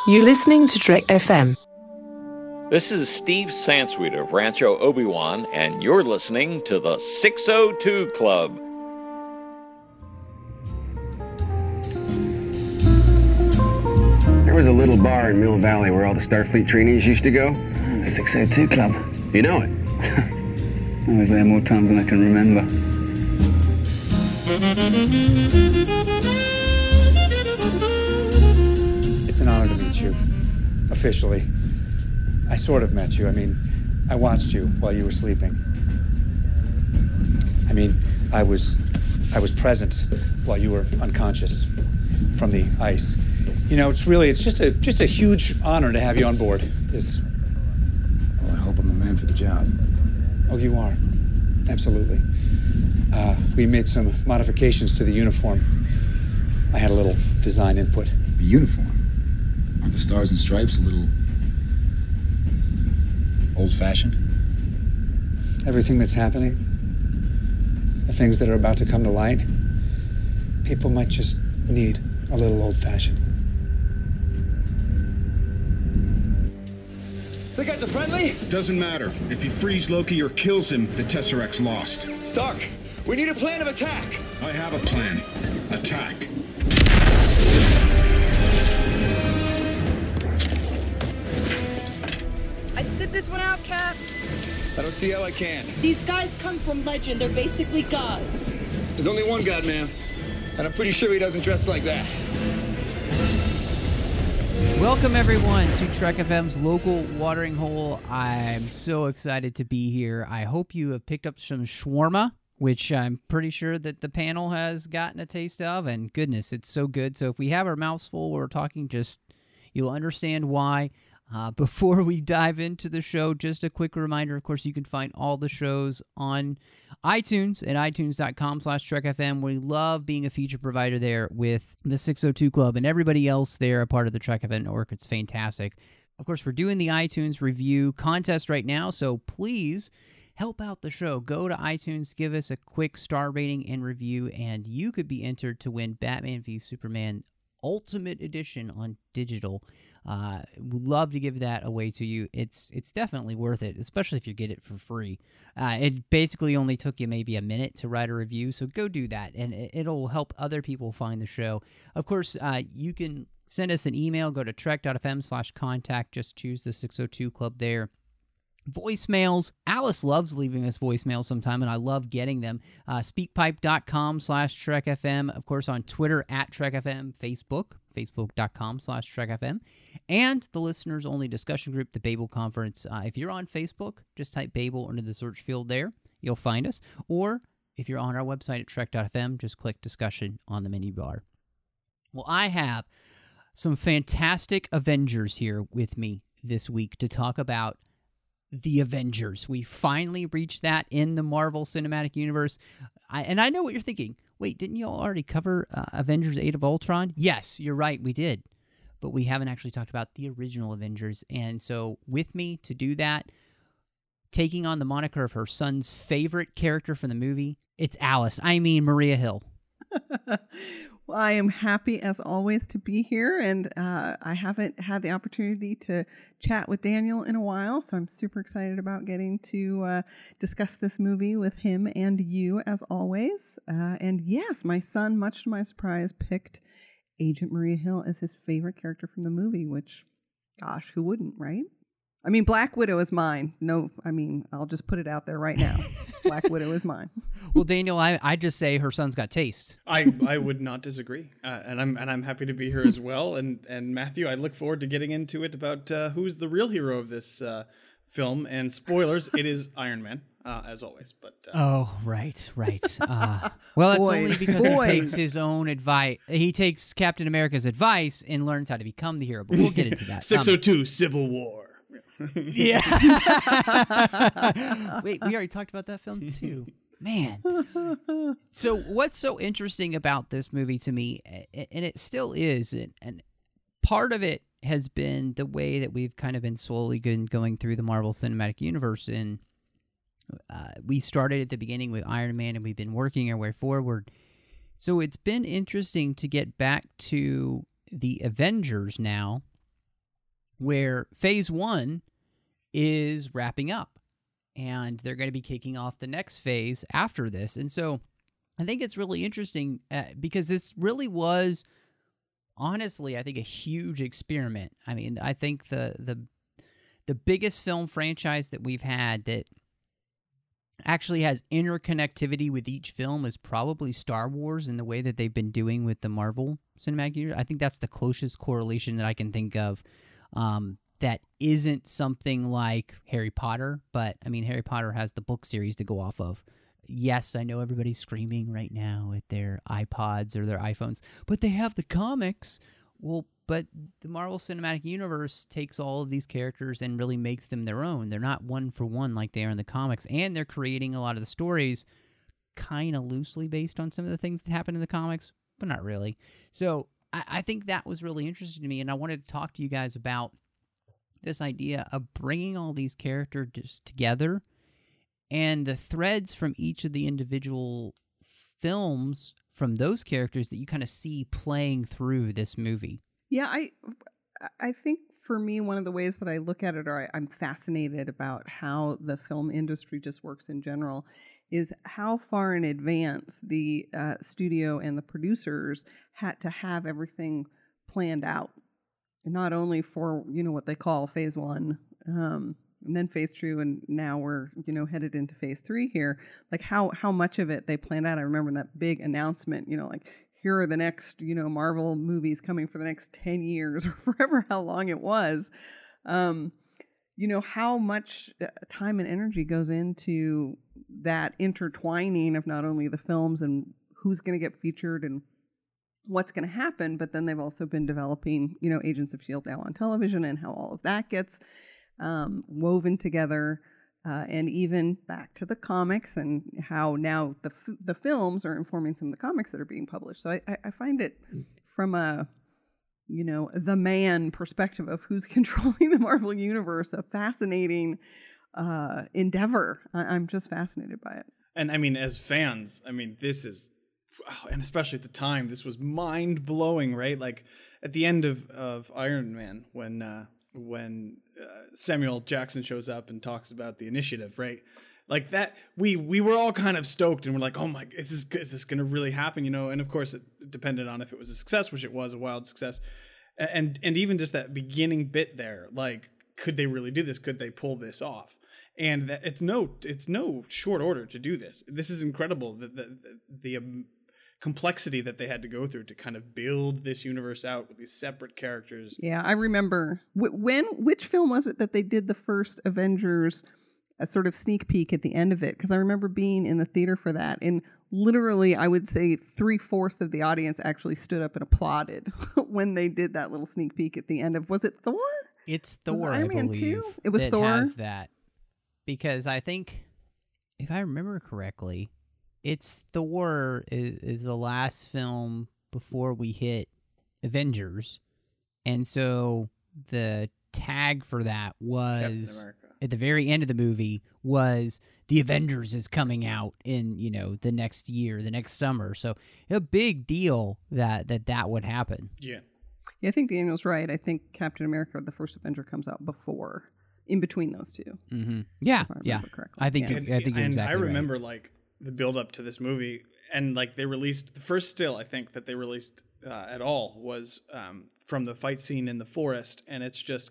You're listening to Trek FM. This is Steve Sansweet of Rancho Obi-Wan, and you're listening to the 602 Club. There was a little bar in Mill Valley where all the Starfleet trainees used to go. The 602 Club. You know it? I was there more times than I can remember. It's an honor to meet you, officially. I sort of met you. I mean, I watched you while you were sleeping. I mean, I was present while you were unconscious from the ice. You know, it's just a huge honor to have you on board. Well, I hope I'm a man for the job. Oh, you are. Absolutely. We made some modifications to the uniform. I had a little design input. The uniform? Aren't the stars and stripes a little old-fashioned? Everything that's happening, the things that are about to come to light, people might just need a little old-fashioned. The guys are friendly? Doesn't matter. If he frees Loki or kills him, the Tesseract's lost. Stark, we need a plan of attack. I have a plan. Attack. I'd sit this one out, Cap. I don't see how I can. These guys come from legend. They're basically gods. There's only one god, ma'am. And I'm pretty sure he doesn't dress like that. Welcome, everyone, to Trek FM's local watering hole. I'm so excited to be here. I hope you have picked up some shawarma, which I'm pretty sure that the panel has gotten a taste of. And goodness, it's so good. So if we have our mouths full while we're talking, just you'll understand why. Before we dive into the show, just a quick reminder, of course, you can find all the shows on iTunes at itunes.com/TrekFM. We love being a feature provider there with the 602 Club and everybody else there, a part of the Trek FM network. It's fantastic. Of course, we're doing the iTunes review contest right now, so please help out the show. Go to iTunes, give us a quick star rating and review, and you could be entered to win Batman v Superman Ultimate Edition on digital. Would love to give that away to you. It's definitely worth it, especially if you get it for free. It basically only took you maybe a minute to write a review, so go do that, and it'll help other people find the show. Of course, you can send us an email. Go to trek.fm/contact. Just choose the 602 Club there. Voicemails. Alice loves leaving us voicemails sometime, and I love getting them. Speakpipe.com/TrekFM. Of course, on Twitter @TrekFM. Facebook.com/TrekFM. And the listeners-only discussion group, the Babel Conference. If you're on Facebook, just type Babel under the search field there. You'll find us. Or if you're on our website at Trek.fm, just click discussion on the menu bar. Well, I have some fantastic Avengers here with me this week to talk about the Avengers. We finally reached that in the Marvel Cinematic Universe. I know what you're thinking. Wait, didn't you all already cover Avengers Age of Ultron? Yes, you're right, we did. But we haven't actually talked about the original Avengers. And so with me to do that, taking on the moniker of her son's favorite character from the movie, it's Alice. I mean Maria Hill. Well, I am happy, as always, to be here, and I haven't had the opportunity to chat with Daniel in a while, so I'm super excited about getting to discuss this movie with him and you, as always. And yes, my son, much to my surprise, picked Agent Maria Hill as his favorite character from the movie, which, gosh, who wouldn't, right? I mean, Black Widow is mine. No, I mean, I'll just put it out there right now. Black Widow is mine. Well, Daniel, I just say her son's got taste. I would not disagree, and I'm happy to be here as well. And Matthew, I look forward to getting into it about who's the real hero of this film. And spoilers, it is Iron Man, as always. But oh, right. Well, it's only because he takes his own advice. He takes Captain America's advice and learns how to become the hero. But we'll get into that. 602 Civil War. Yeah. Wait, we already talked about that film too. Man. So what's so interesting about this movie to me, and it still is, and part of it has been the way that we've kind of been slowly going through the Marvel Cinematic Universe. And we started at the beginning with Iron Man, and we've been working our way forward. So it's been interesting to get back to the Avengers now where Phase 1 is wrapping up, and they're going to be kicking off the next phase after this. And so I think it's really interesting because this really was, honestly, I think a huge experiment. I mean, I think the biggest film franchise that we've had that actually has interconnectivity with each film is probably Star Wars in the way that they've been doing with the Marvel Cinematic Universe. I think that's the closest correlation that I can think of. That isn't something like Harry Potter, but I mean, Harry Potter has the book series to go off of. Yes, I know everybody's screaming right now at their iPods or their iPhones, but they have the comics. Well, but the Marvel Cinematic Universe takes all of these characters and really makes them their own. They're not one for one like they are in the comics, and they're creating a lot of the stories kind of loosely based on some of the things that happen in the comics, but not really. So I think that was really interesting to me, and I wanted to talk to you guys about this idea of bringing all these characters together and the threads from each of the individual films from those characters that you kind of see playing through this movie. Yeah, I think for me, one of the ways that I look at it, or I'm fascinated about how the film industry just works in general, is how far in advance the studio and the producers had to have everything planned out. And not only for, what they call Phase 1, and then Phase 2, and now we're, headed into Phase 3 here. Like how much of it they planned out. I remember that big announcement, like, here are the next, Marvel movies coming for the next 10 years or forever how long it was. How much time and energy goes into that intertwining of not only the films and who's going to get featured and what's going to happen, but then they've also been developing, Agents of S.H.I.E.L.D. now on television and how all of that gets woven together. And even back to the comics and how now the films are informing some of the comics that are being published. So I find it from a, the man perspective of who's controlling the Marvel Universe, a fascinating endeavor. I'm just fascinated by it. And I mean, as fans, this is, and especially at the time, this was mind-blowing, right? Like at the end of Iron Man, when Samuel Jackson shows up and talks about the initiative, right? Like that, we were all kind of stoked and we're like, oh my, is this going to really happen? And of course it depended on if it was a success, which it was, a wild success. And even just that beginning bit there, like, could they really do this? Could they pull this off? And that it's no short order to do this. This is incredible. The complexity that they had to go through to kind of build this universe out with these separate characters. Yeah, I remember which film was it that they did the first Avengers, a sort of sneak peek at the end of it? Because I remember being in the theater for that, and literally, I would say 3/4 of the audience actually stood up and applauded when they did that little sneak peek at the end of. Was it Thor? It's Thor, I believe. It was Thor. Has that, because I think, if I remember correctly, it's Thor is the last film before we hit Avengers. And so the tag for that was, at the very end of the movie, was the Avengers is coming out in, the next year, the next summer. So a big deal that would happen. Yeah. Yeah, I think Daniel's right. I think Captain America, the first Avenger, comes out before, in between those two. Mm-hmm. Yeah, yeah. I think you're exactly I remember, right. like, the build up to this movie, and like they released the first still I think that they released at all was from the fight scene in the forest, and it's just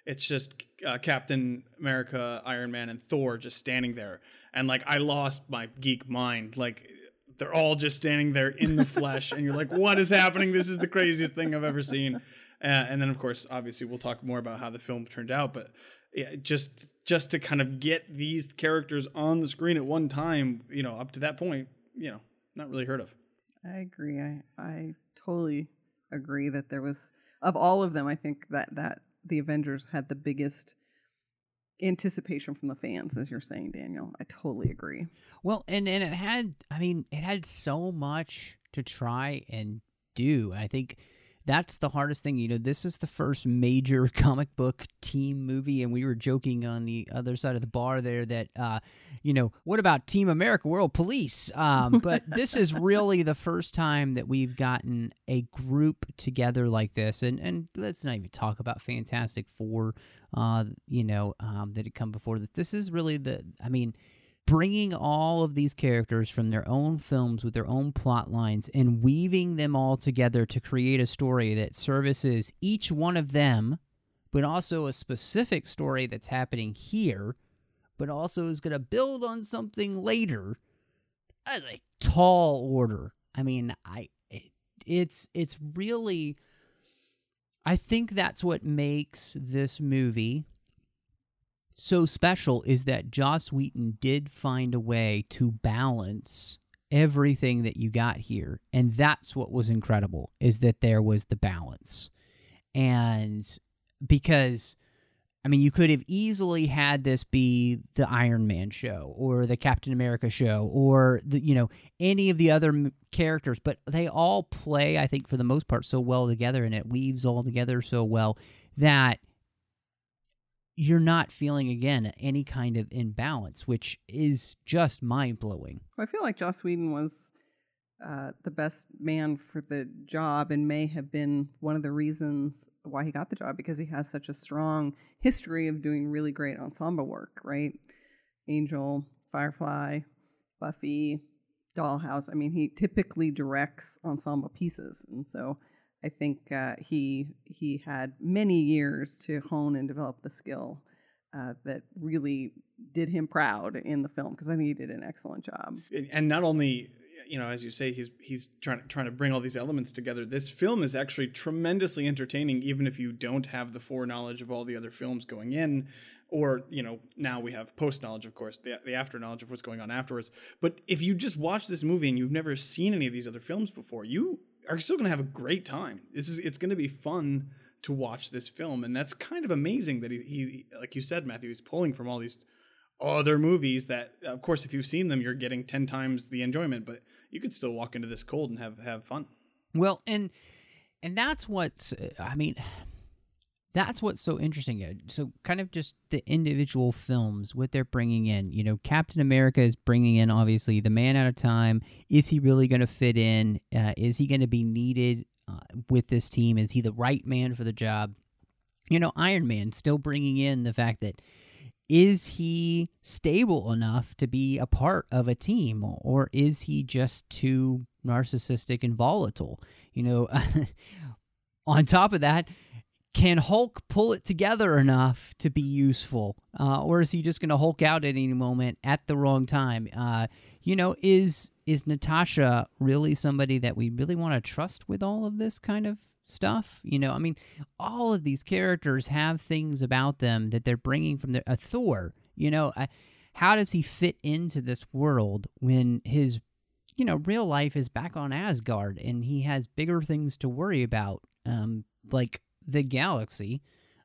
Captain America, Iron Man, and Thor just standing there, and like I lost my geek mind. Like they're all just standing there in the flesh, and you're like, what is happening? This is the craziest thing I've ever seen. And then of course, obviously, we'll talk more about how the film turned out, but yeah, just to kind of get these characters on the screen at one time, up to that point, not really heard of. I agree. I totally agree that there was, of all of them, I think that the Avengers had the biggest anticipation from the fans, as you're saying, Daniel. I totally agree. Well, and it had so much to try and do. I think that's the hardest thing. You know, this is the first major comic book team movie, and we were joking on the other side of the bar there that, you know, what about Team America World Police? But this is really the first time that we've gotten a group together like this. And let's not even talk about Fantastic Four, you know, that had come before this. This is really bringing all of these characters from their own films with their own plot lines and weaving them all together to create a story that services each one of them, but also a specific story that's happening here, but also is going to build on something later. That is a tall order. I mean, it's really, I think that's what makes this movie so special, is that Joss Whedon did find a way to balance everything that you got here. And that's what was incredible, is that there was the balance. And because, I mean, you could have easily had this be the Iron Man show or the Captain America show or the, you know, any of the other characters, but they all play, I think, for the most part, so well together, and it weaves all together so well that you're not feeling, again, any kind of imbalance, which is just mind-blowing. I feel like Joss Whedon was the best man for the job and may have been one of the reasons why he got the job, because he has such a strong history of doing really great ensemble work, right? Angel, Firefly, Buffy, Dollhouse. I mean, he typically directs ensemble pieces, and so I think he had many years to hone and develop the skill that really did him proud in the film, because I think he did an excellent job. And not only, you know, as you say, he's trying to bring all these elements together. This film is actually tremendously entertaining, even if you don't have the foreknowledge of all the other films going in, or, you know, now we have post knowledge, of course, the after knowledge of what's going on afterwards. But if you just watch this movie and you've never seen any of these other films before, you are still going to have a great time. It's going to be fun to watch this film, and that's kind of amazing that he like you said, Matthew, he's pulling from all these other movies that, of course, if you've seen them, you're getting 10 times the enjoyment, but you could still walk into this cold and have fun. Well, and that's what's, I mean, that's what's so interesting. So kind of just the individual films, what they're bringing in. You know, Captain America is bringing in, obviously, the man out of time. Is he really going to fit in? Is he going to be needed with this team? Is he the right man for the job? You know, Iron Man still bringing in the fact that, is he stable enough to be a part of a team, or is he just too narcissistic and volatile? You know, on top of that, can Hulk pull it together enough to be useful? Or is he just going to Hulk out at any moment at the wrong time? You know, is Natasha really somebody that we really want to trust with all of this kind of stuff? You know, I mean, all of these characters have things about them that they're bringing from a Thor. You know, how does he fit into this world when his, you know, real life is back on Asgard and he has bigger things to worry about, like the galaxy.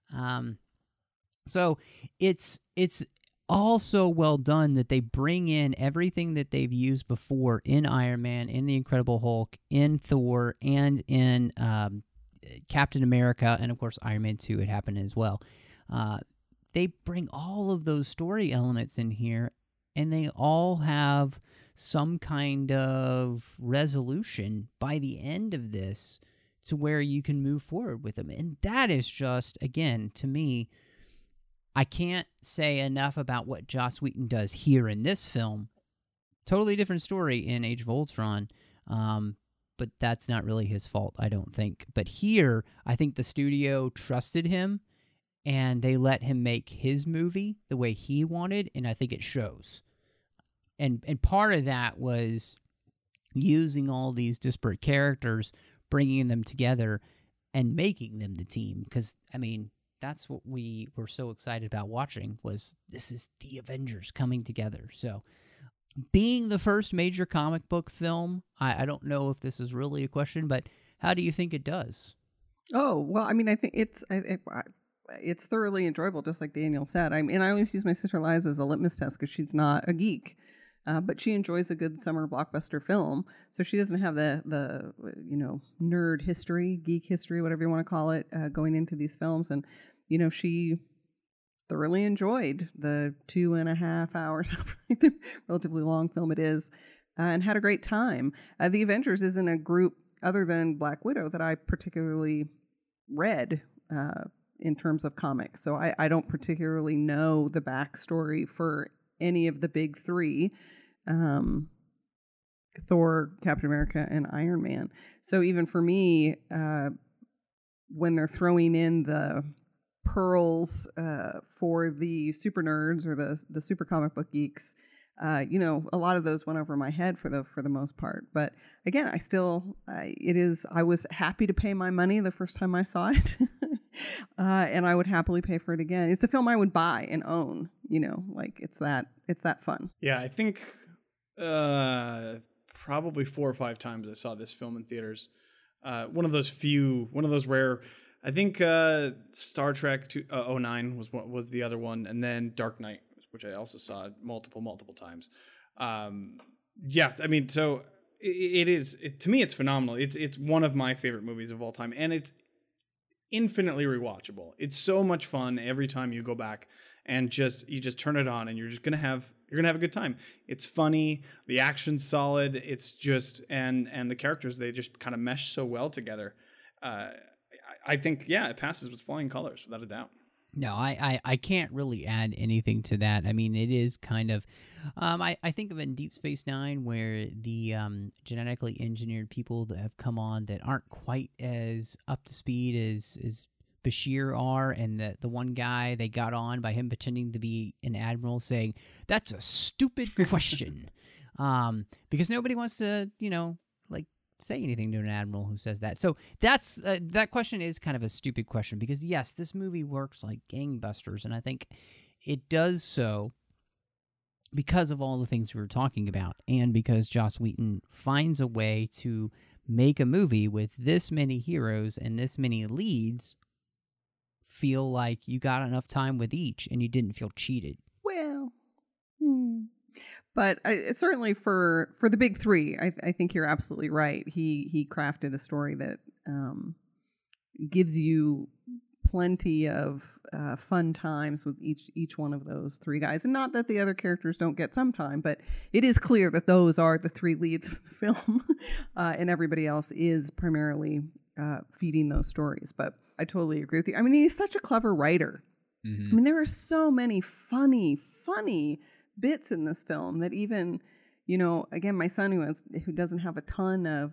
So it's all so well done that they bring in everything that they've used before in Iron Man, in the Incredible Hulk, in Thor, and in Captain America, and of course Iron Man 2 had happened as well. They bring all of those story elements in here, and they all have some kind of resolution by the end of this to where you can move forward with them. And that is just, again, to me, I can't say enough about what Joss Whedon does here in this film. Totally different story in Age of Ultron, but that's not really his fault, I don't think. But here, I think the studio trusted him, and they let him make his movie the way he wanted, and I think it shows. And part of that was using all these disparate characters, bringing them together, and making them the team. Because, I mean, that's what we were so excited about watching, was this is the Avengers coming together. So, being the first major comic book film, I don't know if this is really a question, but how do you think it does? Oh, well, I mean, I think it's thoroughly enjoyable, just like Daniel said. I mean, I always use my sister Liza as a litmus test because she's not a geek. but she enjoys a good summer blockbuster film. So she doesn't have the nerd history, geek history, whatever you want to call it, going into these films. And, she thoroughly enjoyed the 2.5 hours, the relatively long film it is, and had a great time. The Avengers isn't a group other than Black Widow that I particularly read in terms of comics. So I don't particularly know the backstory for any of the big three, Thor, Captain America, and Iron Man. So even for me, when they're throwing in the pearls for the super nerds or the super comic book geeks, a lot of those went over my head for the most part. But again, I was happy to pay my money the first time I saw it, and I would happily pay for it again. It's a film I would buy and own. It's that fun. Yeah, I think probably 4 or 5 times I saw this film in theaters. One of those rare. I think Star Trek 09 was the other one, and then Dark Knight, which I also saw multiple times. Yeah, I mean, so to me, it's phenomenal. It's one of my favorite movies of all time, and it's infinitely rewatchable. It's so much fun every time you go back and you just turn it on, and you're gonna have a good time. It's funny, the action's solid. It's just and the characters, they just kind of mesh so well together. I think, it passes with flying colors, without a doubt. No, I can't really add anything to that. I mean, it is kind of, I think of it in Deep Space Nine, where the genetically engineered people that have come on that aren't quite as up to speed as Bashir are, and the one guy they got on by him pretending to be an admiral saying, "That's a stupid question," because nobody wants to, say anything to an admiral who says that. So that's that question is kind of a stupid question, because yes, this movie works like gangbusters, and I think it does so because of all the things we were talking about, and because Joss Whedon finds a way to make a movie with this many heroes and this many leads feel like you got enough time with each and you didn't feel cheated. Well, but certainly for the big three, I think you're absolutely right. He crafted a story that gives you plenty of fun times with each one of those three guys. And not that the other characters don't get some time, but it is clear that those are the three leads of the film, and everybody else is primarily feeding those stories. But I totally agree with you. I mean, he's such a clever writer. Mm-hmm. I mean, there are so many funny bits in this film that even, again, my son who doesn't have a ton of,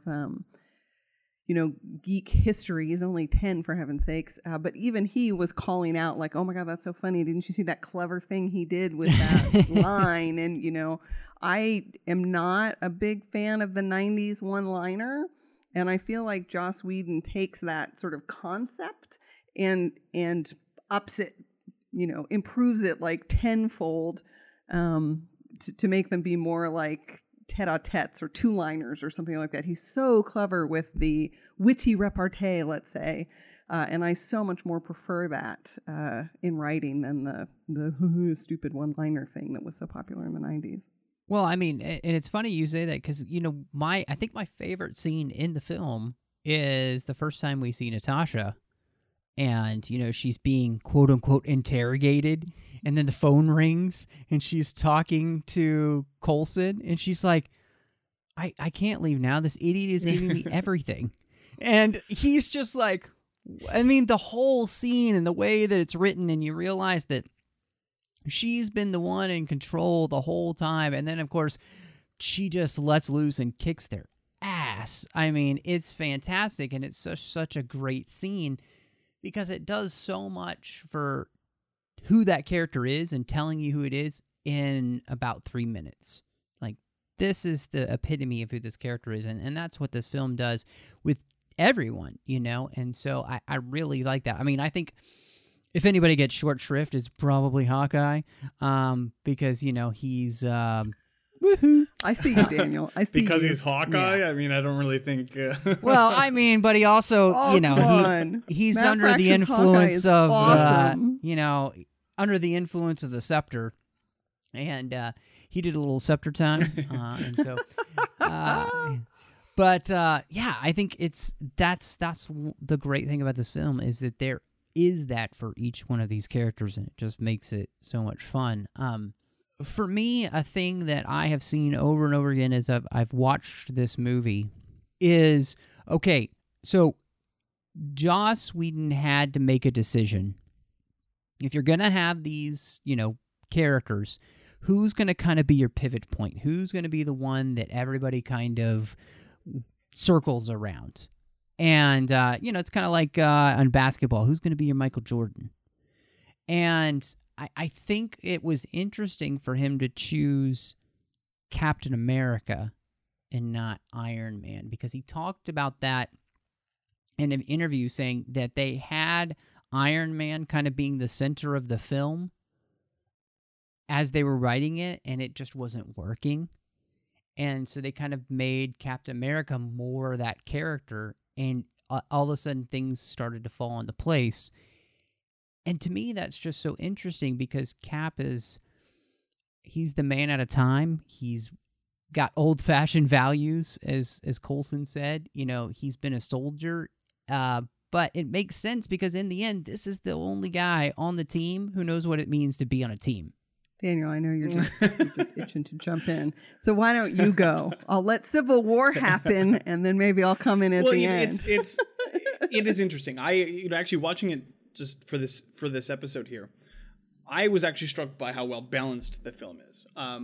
geek history, he's only 10 for heaven's sakes, but even he was calling out like, "Oh my God, that's so funny. Didn't you see that clever thing he did with that line?" And, I am not a big fan of the 90s one-liner. And I feel like Joss Whedon takes that sort of concept and ups it, improves it like tenfold, to make them be more like tete-a-tetes or two-liners or something like that. He's so clever with the witty repartee, let's say, and I so much more prefer that in writing than the stupid one-liner thing that was so popular in the 90s. Well, I mean, and it's funny you say that, because, I think my favorite scene in the film is the first time we see Natasha, and, she's being quote-unquote interrogated, and then the phone rings, and she's talking to Coulson, and she's like, I can't leave now. This idiot is giving me everything. And he's just like, I mean, the whole scene and the way that it's written, and you realize that she's been the one in control the whole time. And then, of course, she just lets loose and kicks their ass. I mean, it's fantastic, and it's such a great scene because it does so much for who that character is and telling you who it is in about 3 minutes. Like, this is the epitome of who this character is, and that's what this film does with everyone, And so I really like that. I mean, I think if anybody gets short shrift, it's probably Hawkeye, because, he's... Woohoo! I see you, Daniel. I see because you. He's Hawkeye? Yeah. I mean, I don't really think... Well, I mean, but he also, he's Matt under the Fraction's influence of, awesome. under the influence of the scepter. And he did a little scepter time, and so. But yeah, I think that's the great thing about this film is that there is that for each one of these characters, and it just makes it so much fun. For me, a thing that I have seen over and over again as I've watched this movie is, okay, so Joss Whedon had to make a decision. If you're going to have these, characters, who's going to kind of be your pivot point? Who's going to be the one that everybody kind of circles around? And, it's kind of like on basketball, who's going to be your Michael Jordan? And I think it was interesting for him to choose Captain America and not Iron Man, because he talked about that in an interview, saying that they had Iron Man kind of being the center of the film as they were writing it, and it just wasn't working. And so they kind of made Captain America more that character, and all of a sudden things started to fall into place. And to me, that's just so interesting, because Cap he's the man at a time. He's got old-fashioned values, as Coulson said. He's been a soldier, but it makes sense because in the end, this is the only guy on the team who knows what it means to be on a team. Daniel, I know you're just itching to jump in. So why don't you go? I'll let Civil War happen, and then maybe I'll come in at the end. It is interesting. I actually watching it just for this episode here, I was actually struck by how well balanced the film is.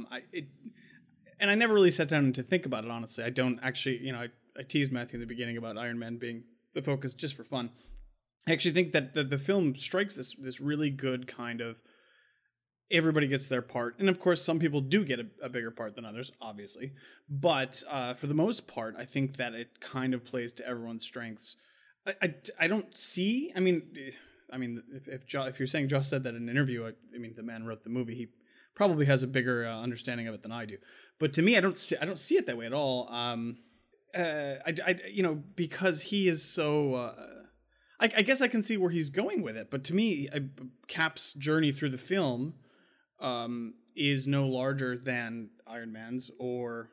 And I never really sat down to think about it, honestly. I don't actually, I teased Matthew in the beginning about Iron Man being the focus just for fun. I actually think that the film strikes this really good kind of, everybody gets their part. And of course, some people do get a bigger part than others, obviously. But for the most part, I think that it kind of plays to everyone's strengths. I don't see, I mean, if you're saying Joss said that in an interview, the man wrote the movie, he probably has a bigger understanding of it than I do. But to me, I don't see it that way at all. Because he is so. I guess I can see where he's going with it, but to me, Cap's journey through the film is no larger than Iron Man's or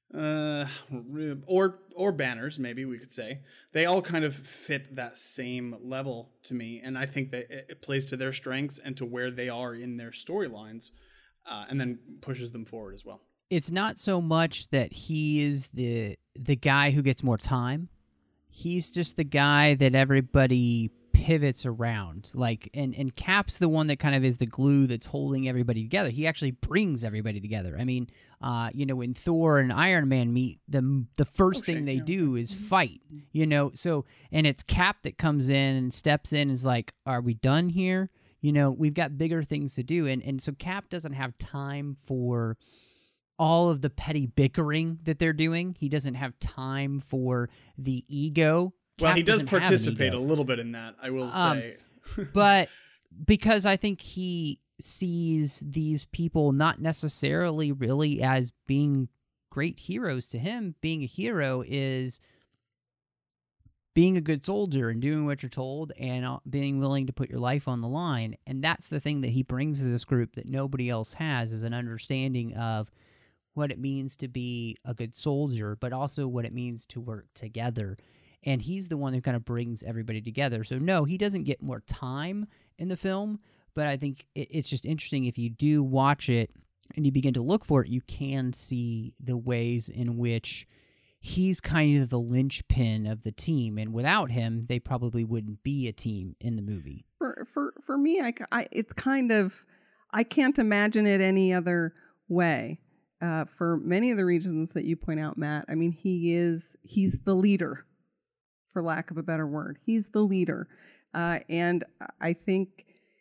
Banner's. Maybe we could say they all kind of fit that same level to me, and I think that it plays to their strengths and to where they are in their storylines, and then pushes them forward as well. It's not so much that he is the guy who gets more time. He's just the guy that everybody pivots around. And Cap's the one that kind of is the glue that's holding everybody together. He actually brings everybody together. When Thor and Iron Man meet, the first thing they do is fight. And it's Cap that comes in and steps in and is like, are we done here? We've got bigger things to do. And so Cap doesn't have time for all of the petty bickering that they're doing. He doesn't have time for the ego. Well, he does participate a little bit in that, I will say. But because I think he sees these people not necessarily really as being great heroes to him. Being a hero is being a good soldier and doing what you're told and being willing to put your life on the line. And that's the thing that he brings to this group that nobody else has, is an understanding of what it means to be a good soldier, but also what it means to work together. And he's the one who kind of brings everybody together. So no, he doesn't get more time in the film, but I think it's just interesting. If you do watch it and you begin to look for it, you can see the ways in which he's kind of the linchpin of the team. And without him, they probably wouldn't be a team in the movie. For me, it's kind of, I can't imagine it any other way. For many of the reasons that you point out, Matt, he's the leader, for lack of a better word. He's the leader. And I think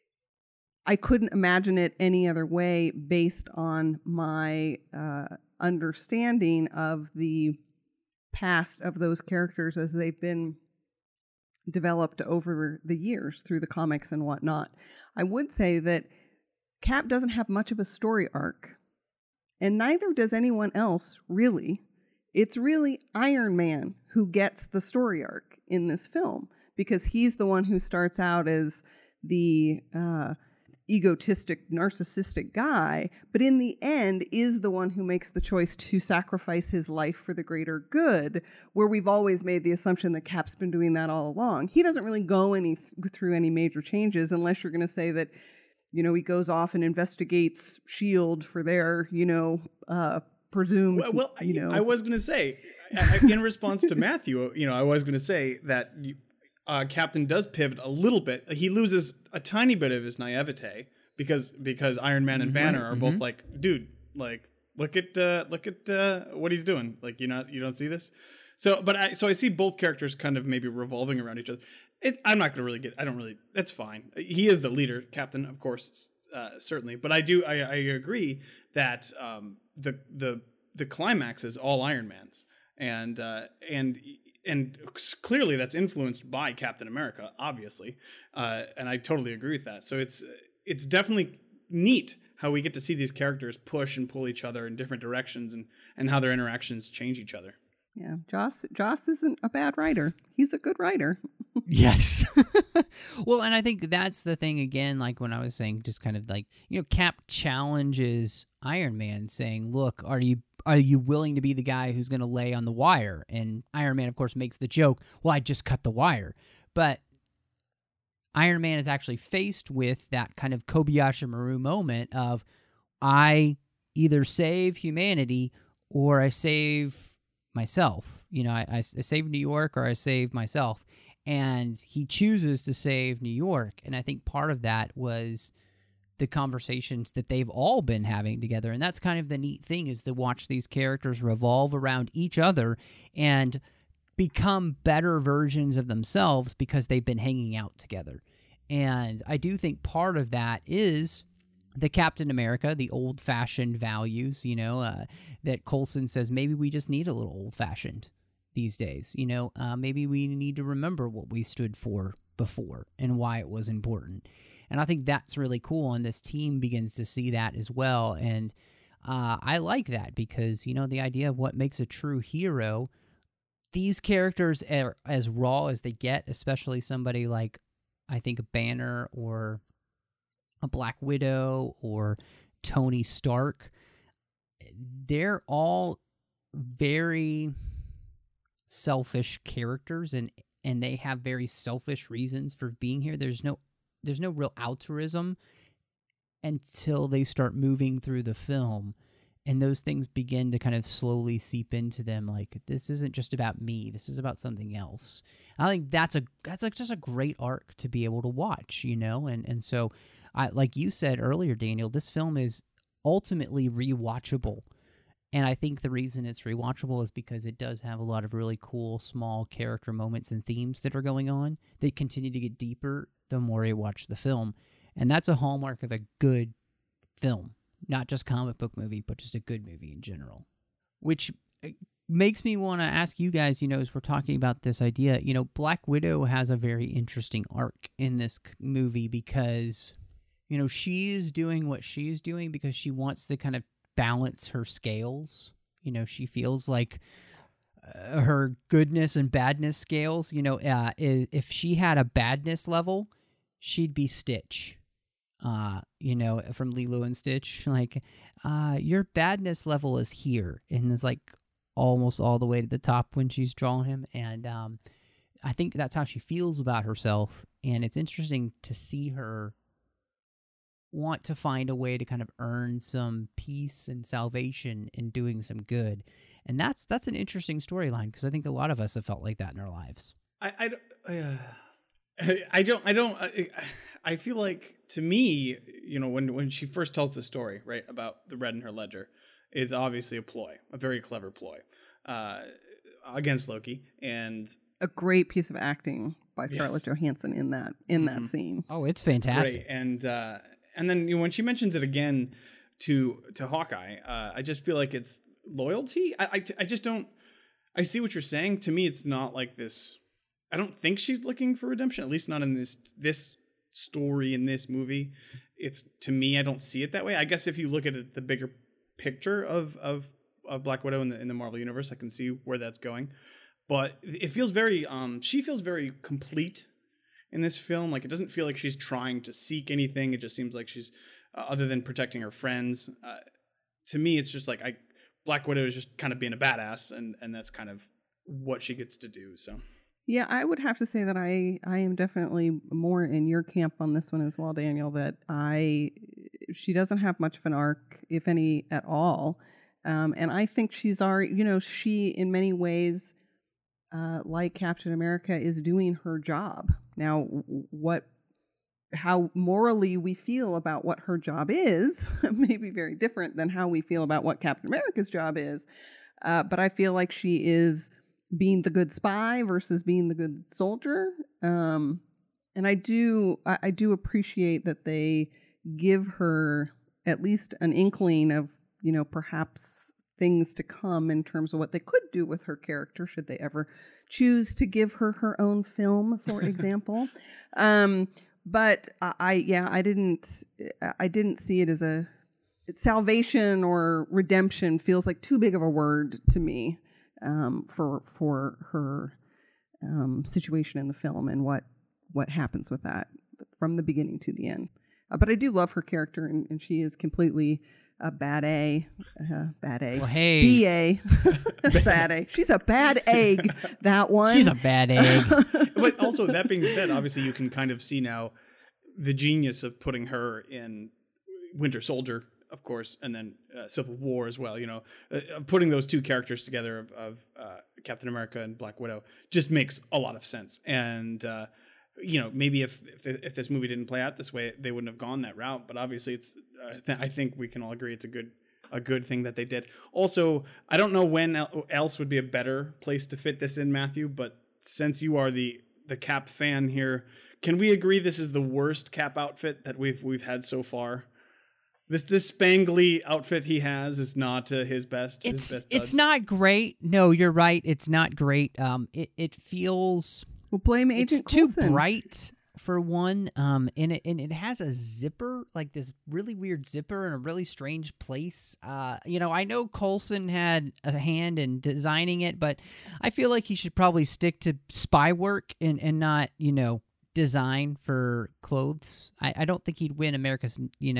I couldn't imagine it any other way based on my understanding of the past of those characters as they've been developed over the years through the comics and whatnot. I would say that Cap doesn't have much of a story arc. And neither does anyone else, really. It's really Iron Man who gets the story arc in this film, because he's the one who starts out as the egotistic, narcissistic guy, but in the end is the one who makes the choice to sacrifice his life for the greater good, where we've always made the assumption that Cap's been doing that all along. He doesn't really go through any major changes unless you're going to say that, he goes off and investigates S.H.I.E.L.D. for their, presumed, I was going to say, in response to Matthew, I was going to say that Captain does pivot a little bit. He loses a tiny bit of his naivete because Iron Man and Banner are both like, dude, like look at what he's doing. Like you don't see this. So I see both characters kind of maybe revolving around each other. I'm not going to really that's fine. He is the leader, Captain, of course, certainly. But I agree that the climax is all Iron Man's, and clearly that's influenced by Captain America, obviously, and I totally agree with that. So it's definitely neat how we get to see these characters push and pull each other in different directions, and how their interactions change each other. Yeah, Joss isn't a bad writer. He's a good writer. Yes. Well, and I think that's the thing again, like when I was saying, just kind of like, Cap challenges Iron Man saying, look, are you willing to be the guy who's going to lay on the wire? And Iron Man, of course, makes the joke, well, I just cut the wire. But Iron Man is actually faced with that kind of Kobayashi Maru moment of, I either save humanity or I save myself. I save New York or I save myself. And he chooses to save New York. And I think part of that was the conversations that they've all been having together. And that's kind of the neat thing, is to watch these characters revolve around each other and become better versions of themselves because they've been hanging out together. And I do think part of that is the Captain America, the old-fashioned values, that Coulson says maybe we just need a little old-fashioned these days. Maybe we need to remember what we stood for before and why it was important. And I think that's really cool, and this team begins to see that as well. And I like that because, the idea of what makes a true hero, these characters are as raw as they get, especially somebody like, I think, a Banner or a Black Widow or Tony Stark. They're all very selfish characters, and they have very selfish reasons for being here. There's no real altruism until they start moving through the film, and those things begin to kind of slowly seep into them. Like, this isn't just about me. This is about something else. I think that's just a great arc to be able to watch, and so like you said earlier, Daniel, this film is ultimately rewatchable. And I think the reason it's rewatchable is because it does have a lot of really cool, small character moments and themes that are going on that continue to get deeper the more you watch the film. And that's a hallmark of a good film. Not just comic book movie, but just a good movie in general. Which makes me want to ask you guys, as we're talking about this idea, Black Widow has a very interesting arc in this movie because, she is doing what she's doing because she wants to kind of balance her scales. She feels like her goodness and badness scales, if she had a badness level, she'd be Stitch, from Lilo and Stitch. Like, your badness level is here, and it's like almost all the way to the top when she's drawing him. And I think that's how she feels about herself. And it's interesting to see her want to find a way to kind of earn some peace and salvation in doing some good. And that's an interesting storyline, because I think a lot of us have felt like that in our lives. I feel like, to me, when she first tells the story, right, about the red in her ledger, is obviously a ploy, a very clever ploy, against Loki, and a great piece of acting by Scarlett Johansson in that scene. Oh, it's fantastic. Great. And then when she mentions it again to Hawkeye, I just feel like it's loyalty. I just don't. I see what you're saying. To me, it's not like this. I don't think she's looking for redemption. At least not in this story, in this movie. It's, to me, I don't see it that way. I guess if you look at the bigger picture of Black Widow in the Marvel universe, I can see where that's going. But it feels very. She feels very complete. in this film. Like, it doesn't feel like she's trying to seek anything. It just seems like she's, other than protecting her friends, to me, it's just like Black Widow is just kind of being a badass, and that's kind of what she gets to do. So. Yeah, I would have to say that I am definitely more in your camp on this one as well, Daniel, that she doesn't have much of an arc, if any at all. And I think she's already, she in many ways, like Captain America, is doing her job. Now, how morally we feel about what her job is may be very different than how we feel about what Captain America's job is. But I feel like she is being the good spy versus being the good soldier. And I do appreciate that they give her at least an inkling of, perhaps things to come in terms of what they could do with her character should they ever choose to give her her own film, for example. But I didn't see it as a salvation or redemption. Feels like too big of a word to me for her situation in the film and what happens with that from the beginning to the end. But I do love her character, and she is completely a bad A. Well, hey. B-A. Bad A. She's a bad egg, that one. She's a bad egg. But also, that being said, obviously you can kind of see now the genius of putting her in Winter Soldier, of course, and then Civil War as well. Putting those two characters together of Captain America and Black Widow just makes a lot of sense. And maybe if this movie didn't play out this way, they wouldn't have gone that route. But obviously, it's I think we can all agree it's a good thing that they did. Also, I don't know when else would be a better place to fit this in, Matthew. But since you are the Cap fan here, can we agree this is the worst Cap outfit that we've had so far? This spangly outfit he has is not his best. It's not great. No, you're right. It's not great. It feels. We'll blame Agent It's Coulson. too bright for one. And it has a zipper, like this really weird zipper in a really strange place. I know Coulson had a hand in designing it, but I feel like he should probably stick to spy work and not, design for clothes. I don't think he'd win America's,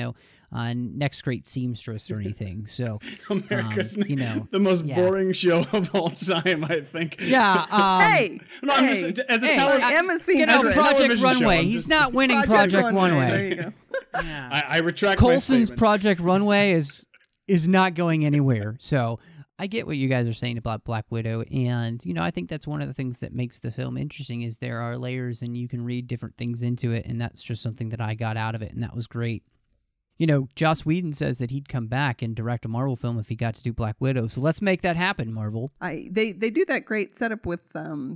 next great seamstress or anything. So America's the most boring show of all time, I think. Yeah. I'm just as a television. Project Runway. He's not winning Project Runway. There you go. Yeah. I retract Coulson's my statement. Project Runway is not going anywhere. So I get what you guys are saying about Black Widow, and I think that's one of the things that makes the film interesting is there are layers and you can read different things into it, and that's just something that I got out of it, and that was great. Joss Whedon says that he'd come back and direct a Marvel film if he got to do Black Widow, so let's make that happen, Marvel. They do that great setup with,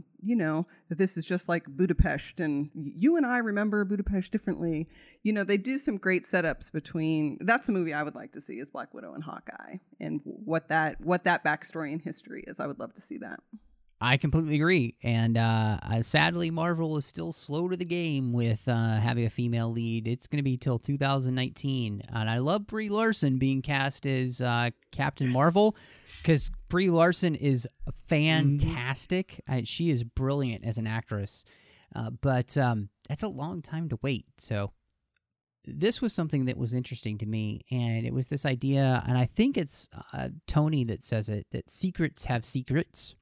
that this is just like Budapest, and you and I remember Budapest differently. They do some great setups between, that's a movie I would like to see, is Black Widow and Hawkeye, and what that backstory and history is. I would love to see that. I completely agree, and sadly, Marvel is still slow to the game with having a female lead. It's going to be till 2019, and I love Brie Larson being cast as Captain Marvel, because Brie Larson is fantastic. She is brilliant as an actress, but that's a long time to wait, so this was something that was interesting to me, and it was this idea, and I think it's Tony that says it, that secrets have secrets.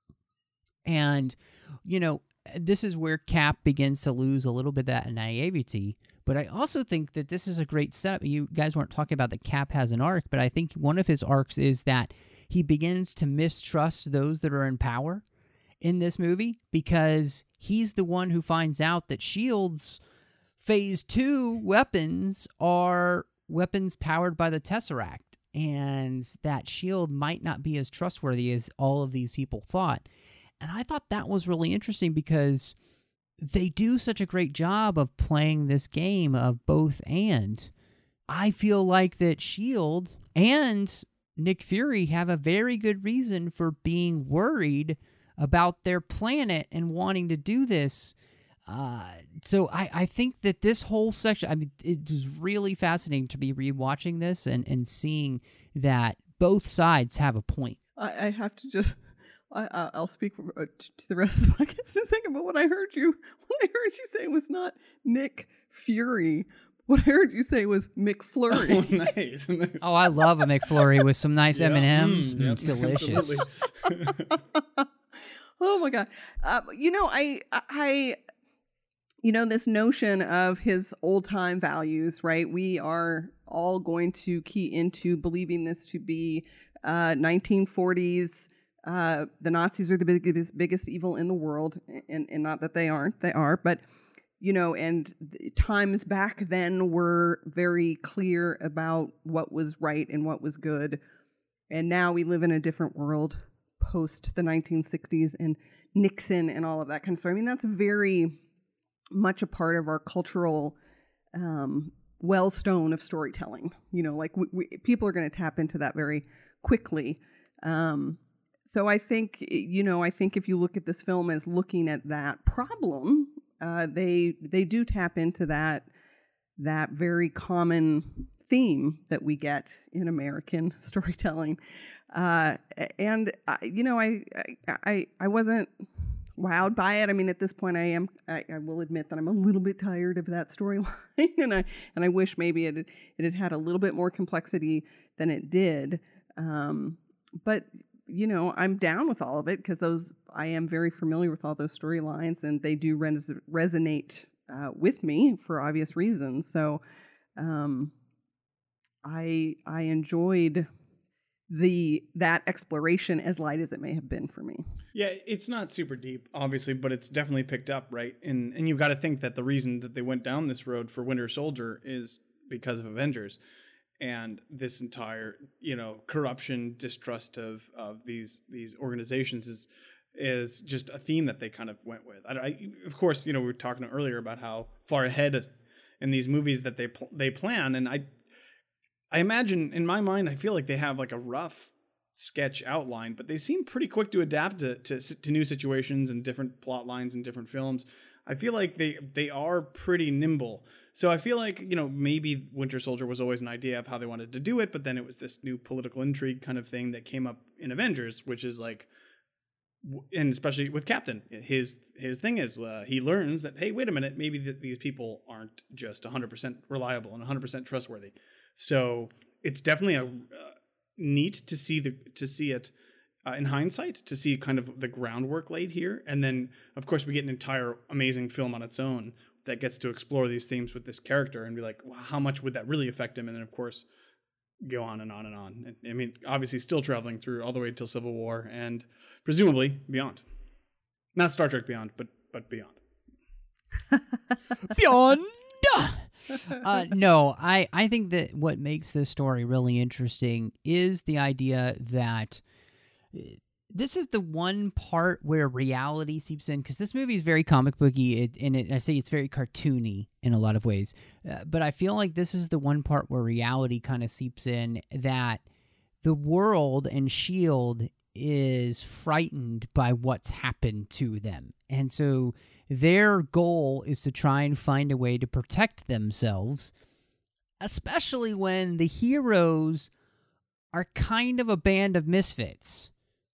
And, this is where Cap begins to lose a little bit of that naivety. But I also think that this is a great setup. You guys weren't talking about that Cap has an arc, but I think one of his arcs is that he begins to mistrust those that are in power in this movie, because he's the one who finds out that S.H.I.E.L.D.'s Phase 2 weapons are weapons powered by the Tesseract, and that S.H.I.E.L.D. might not be as trustworthy as all of these people thought. And I thought that was really interesting because they do such a great job of playing this game of both and. I feel like that S.H.I.E.L.D. and Nick Fury have a very good reason for being worried about their planet and wanting to do this. So I think that this whole section, it was really fascinating to be rewatching this and seeing that both sides have a point. I have to just... I'll speak to the rest of the podcast in a second. But what I heard you say was not Nick Fury. What I heard you say was McFlurry. Oh, nice. Oh, I love a McFlurry with some nice M&Ms. It's delicious. Oh my God. This notion of his old time values, right? We are all going to key into believing this to be 1940s. The Nazis are the biggest evil in the world, and not that they aren't, they are, but and times back then were very clear about what was right and what was good. And now we live in a different world post the 1960s and Nixon and all of that kind of stuff. I mean, that's very much a part of our cultural wellstone of storytelling. People are going to tap into that very quickly. So I think if you look at this film as looking at that problem, they do tap into that very common theme that we get in American storytelling. I wasn't wowed by it. I mean, at this point, I will admit that I'm a little bit tired of that storyline, and I wish maybe it had a little bit more complexity than it did. But I'm down with all of it because I am very familiar with all those storylines, and they do resonate with me for obvious reasons. So I enjoyed that exploration, as light as it may have been for me. Yeah, it's not super deep, obviously, but it's definitely picked up, right? And you've got to think that the reason that they went down this road for Winter Soldier is because of Avengers. And this entire, corruption, distrust of these organizations is just a theme that they kind of went with. Of course, we were talking earlier about how far ahead in these movies that they plan, and I imagine in my mind, I feel like they have like a rough sketch outline, but they seem pretty quick to adapt to new situations and different plot lines and different films. I feel like they are pretty nimble. So I feel like, maybe Winter Soldier was always an idea of how they wanted to do it, but then it was this new political intrigue kind of thing that came up in Avengers, which is like, and especially with Captain, his thing is he learns that, hey, wait a minute, maybe these people aren't just 100% reliable and 100% trustworthy. So it's definitely neat to see it in hindsight, to see kind of the groundwork laid here. And then, of course, we get an entire amazing film on its own that gets to explore these themes with this character and be like, well, how much would that really affect him? And then, of course, go on and on and on. I mean, obviously still traveling through all the way till Civil War and presumably beyond. Not Star Trek Beyond, but beyond. Beyond! No, I think that what makes this story really interesting is the idea that this is the one part where reality seeps in, because this movie is very comic booky, I say it's very cartoony in a lot of ways, but I feel like this is the one part where reality kind of seeps in, that the world and S.H.I.E.L.D. is frightened by what's happened to them, and so their goal is to try and find a way to protect themselves, especially when the heroes are kind of a band of misfits.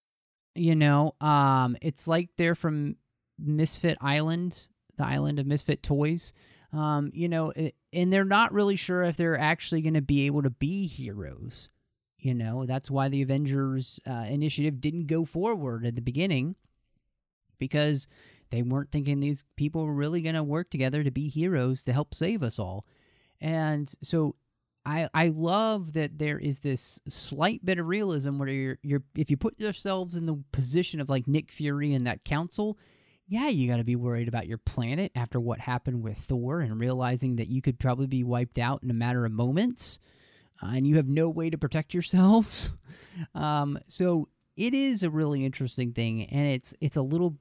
It's like they're from Misfit Island, the island of misfit toys, and they're not really sure if they're actually going to be able to be heroes. That's why the Avengers initiative didn't go forward at the beginning, because they weren't thinking these people were really going to work together to be heroes to help save us all. And so I love that there is this slight bit of realism where you're if you put yourselves in the position of like Nick Fury and that council, yeah, you got to be worried about your planet after what happened with Thor and realizing that you could probably be wiped out in a matter of moments, and you have no way to protect yourselves. So it is a really interesting thing, and it's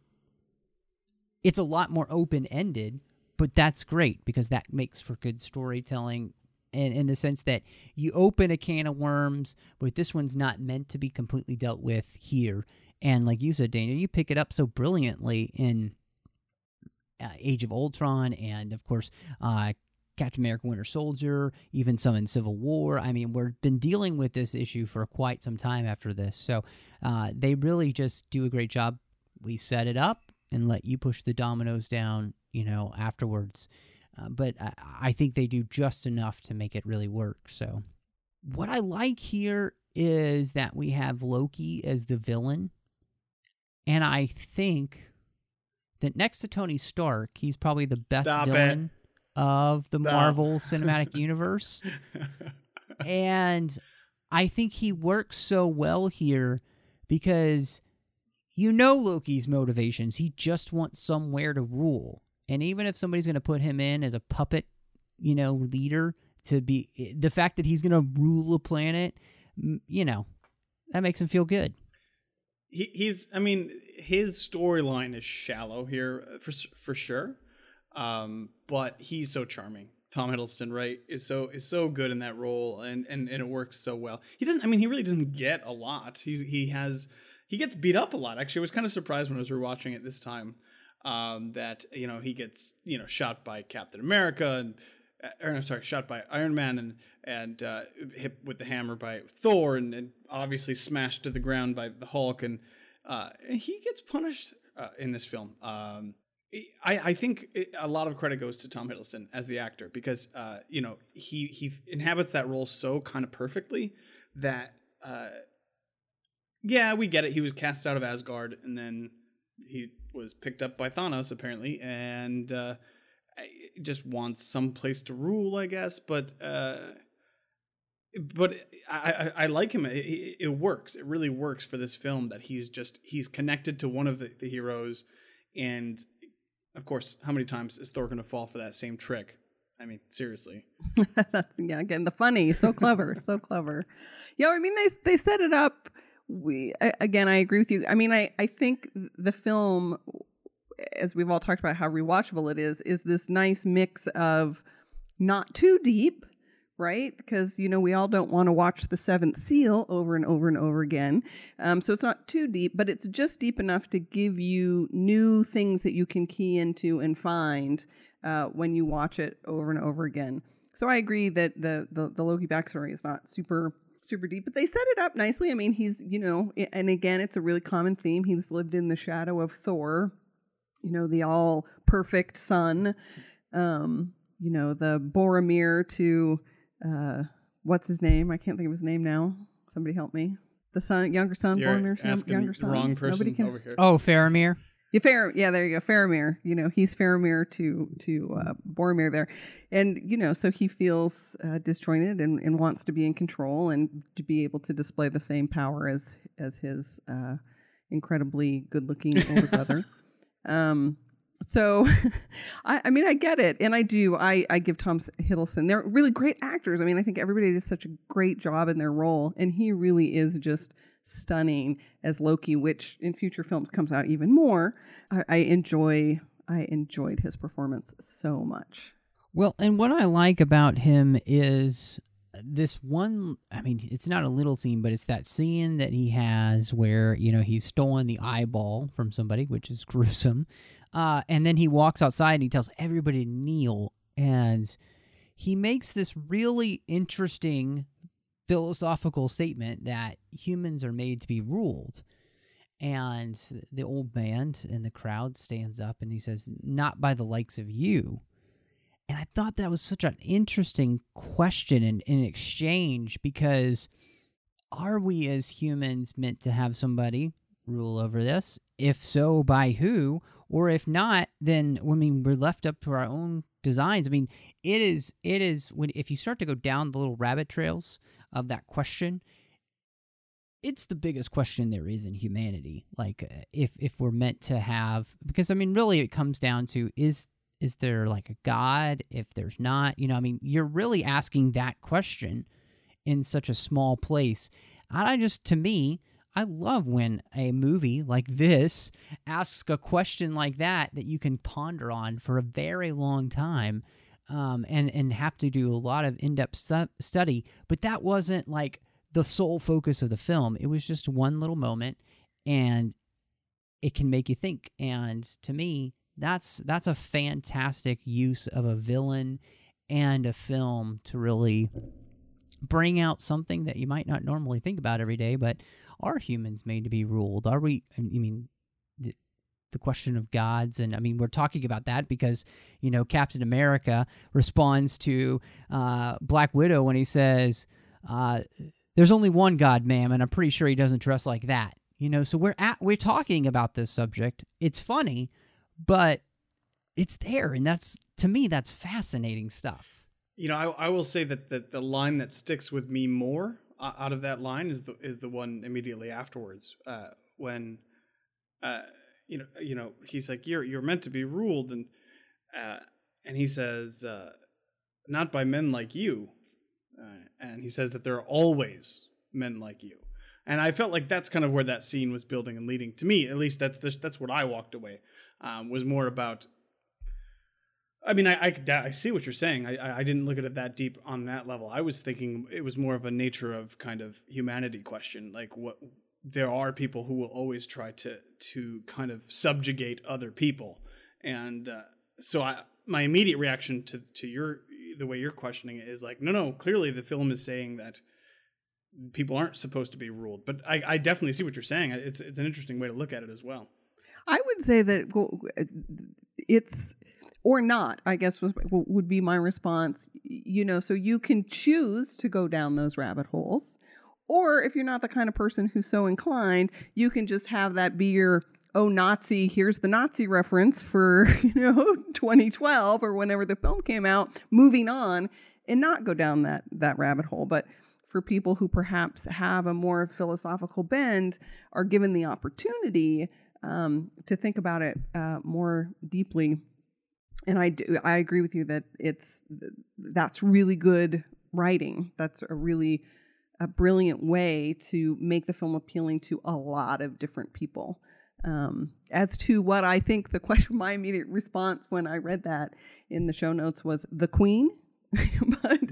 a lot more open-ended, but that's great because that makes for good storytelling. And in the sense that you open a can of worms, but this one's not meant to be completely dealt with here. And like you said, Daniel, you pick it up so brilliantly in Age of Ultron and, of course, Captain America Winter Soldier, even some in Civil War. I mean, we've been dealing with this issue for quite some time after this. So they really just do a great job. We set it up and let you push the dominoes down, afterwards. But I think they do just enough to make it really work. So what I like here is that we have Loki as the villain. And I think that next to Tony Stark, he's probably the best villain of the Marvel Cinematic Universe. And I think he works so well here because Loki's motivations. He just wants somewhere to rule. And even if somebody's going to put him in as a puppet, leader, to be the fact that he's going to rule a planet, that makes him feel good. His storyline is shallow here for sure. But he's so charming. Tom Hiddleston, right, is so good in that role, and it works so well. He really doesn't get a lot. He gets beat up a lot. Actually, I was kind of surprised when I was rewatching it this time, that he gets shot by Captain America shot by Iron Man and hit with the hammer by Thor, and obviously smashed to the ground by the Hulk, and he gets punished in this film. I think a lot of credit goes to Tom Hiddleston as the actor because he inhabits that role so kind of perfectly that we get it. He was cast out of Asgard and then he was picked up by Thanos apparently, and just wants some place to rule, I guess. But I like him. It works. It really works for this film that he's connected to one of the heroes. And of course, how many times is Thor going to fall for that same trick? I mean, seriously. Yeah, again, the funny, so clever, so clever. Yeah, I mean, they set it up. I agree with you. I mean, I think the film, as we've all talked about how rewatchable it is this nice mix of not too deep, right? Because, we all don't want to watch The Seventh Seal over and over and over again. So it's not too deep, but it's just deep enough to give you new things that you can key into and find when you watch it over and over again. So I agree that the Loki backstory is not super deep, but they set it up nicely. I mean, he's, and again, it's a really common theme. He's lived in the shadow of Thor, the all perfect son, the Boromir to, what's his name? I can't think of his name now. Somebody help me. The younger son, Boromir, younger son. Wrong person over here. Oh, Faramir. Yeah, there you go. Faramir. He's Faramir to Boromir there. And, so he feels disjointed and wants to be in control and to be able to display the same power as his incredibly good-looking older brother. So, I get it. And I do. I give Tom Hiddleston. They're really great actors. I mean, I think everybody does such a great job in their role. And he really is just stunning as Loki, which in future films comes out even more. I enjoyed his performance so much. Well, and what I like about him is this one, I mean, it's not a little scene, but it's that scene that he has where, he's stolen the eyeball from somebody, which is gruesome. And then he walks outside and he tells everybody to kneel. And he makes this really interesting philosophical statement that humans are made to be ruled. And the old man in the crowd stands up and he says, "Not by the likes of you." And I thought that was such an interesting question in exchange, because are we as humans meant to have somebody rule over this? If so, by who? Or if not, then, we're left up to our own designs. I mean, it is if you start to go down the little rabbit trails of that question, it's the biggest question there is in humanity. Like, if we're meant to have, because really it comes down to, is there like a God? If there's not, you're really asking that question in such a small place. To me, I love when a movie like this asks a question like that you can ponder on for a very long time, and have to do a lot of in-depth study. But that wasn't like the sole focus of the film. It was just one little moment, and it can make you think. And to me, that's a fantastic use of a villain and a film to really bring out something that you might not normally think about every day, but are humans made to be ruled? Are we, I mean, the question of gods, and I mean, we're talking about that because, you know, Captain America responds to Black Widow when he says, there's only one God, ma'am, and I'm pretty sure he doesn't dress like that. You know, so we're talking about this subject. It's funny, but it's there, and that's, to me, that's fascinating stuff. You know, I will say that the line that sticks with me more out of that line is the one immediately afterwards, when you know he's like, you're meant to be ruled, and he says, not by men like you, and he says that there are always men like you. And I felt like that's kind of where that scene was building and leading. To me, at least, that's what I walked away, was more about. I mean, I see what you're saying. I didn't look at it that deep on that level. I was thinking it was more of a nature of kind of humanity question. Like, what, there are people who will always try to kind of subjugate other people. And so my immediate reaction to the way you're questioning it is like, no, clearly the film is saying that people aren't supposed to be ruled. But I definitely see what you're saying. It's an interesting way to look at it as well. I would say that it's, or not, I guess would be my response. You know, so you can choose to go down those rabbit holes, or if you're not the kind of person who's so inclined, you can just have that be your, oh, Nazi, here's the Nazi reference for, 2012 or whenever the film came out, moving on, and not go down that rabbit hole. But for people who perhaps have a more philosophical bend, are given the opportunity to think about it more deeply. And I agree with you that that's really good writing. That's a brilliant way to make the film appealing to a lot of different people. As to what I think my immediate response when I read that in the show notes was the Queen. But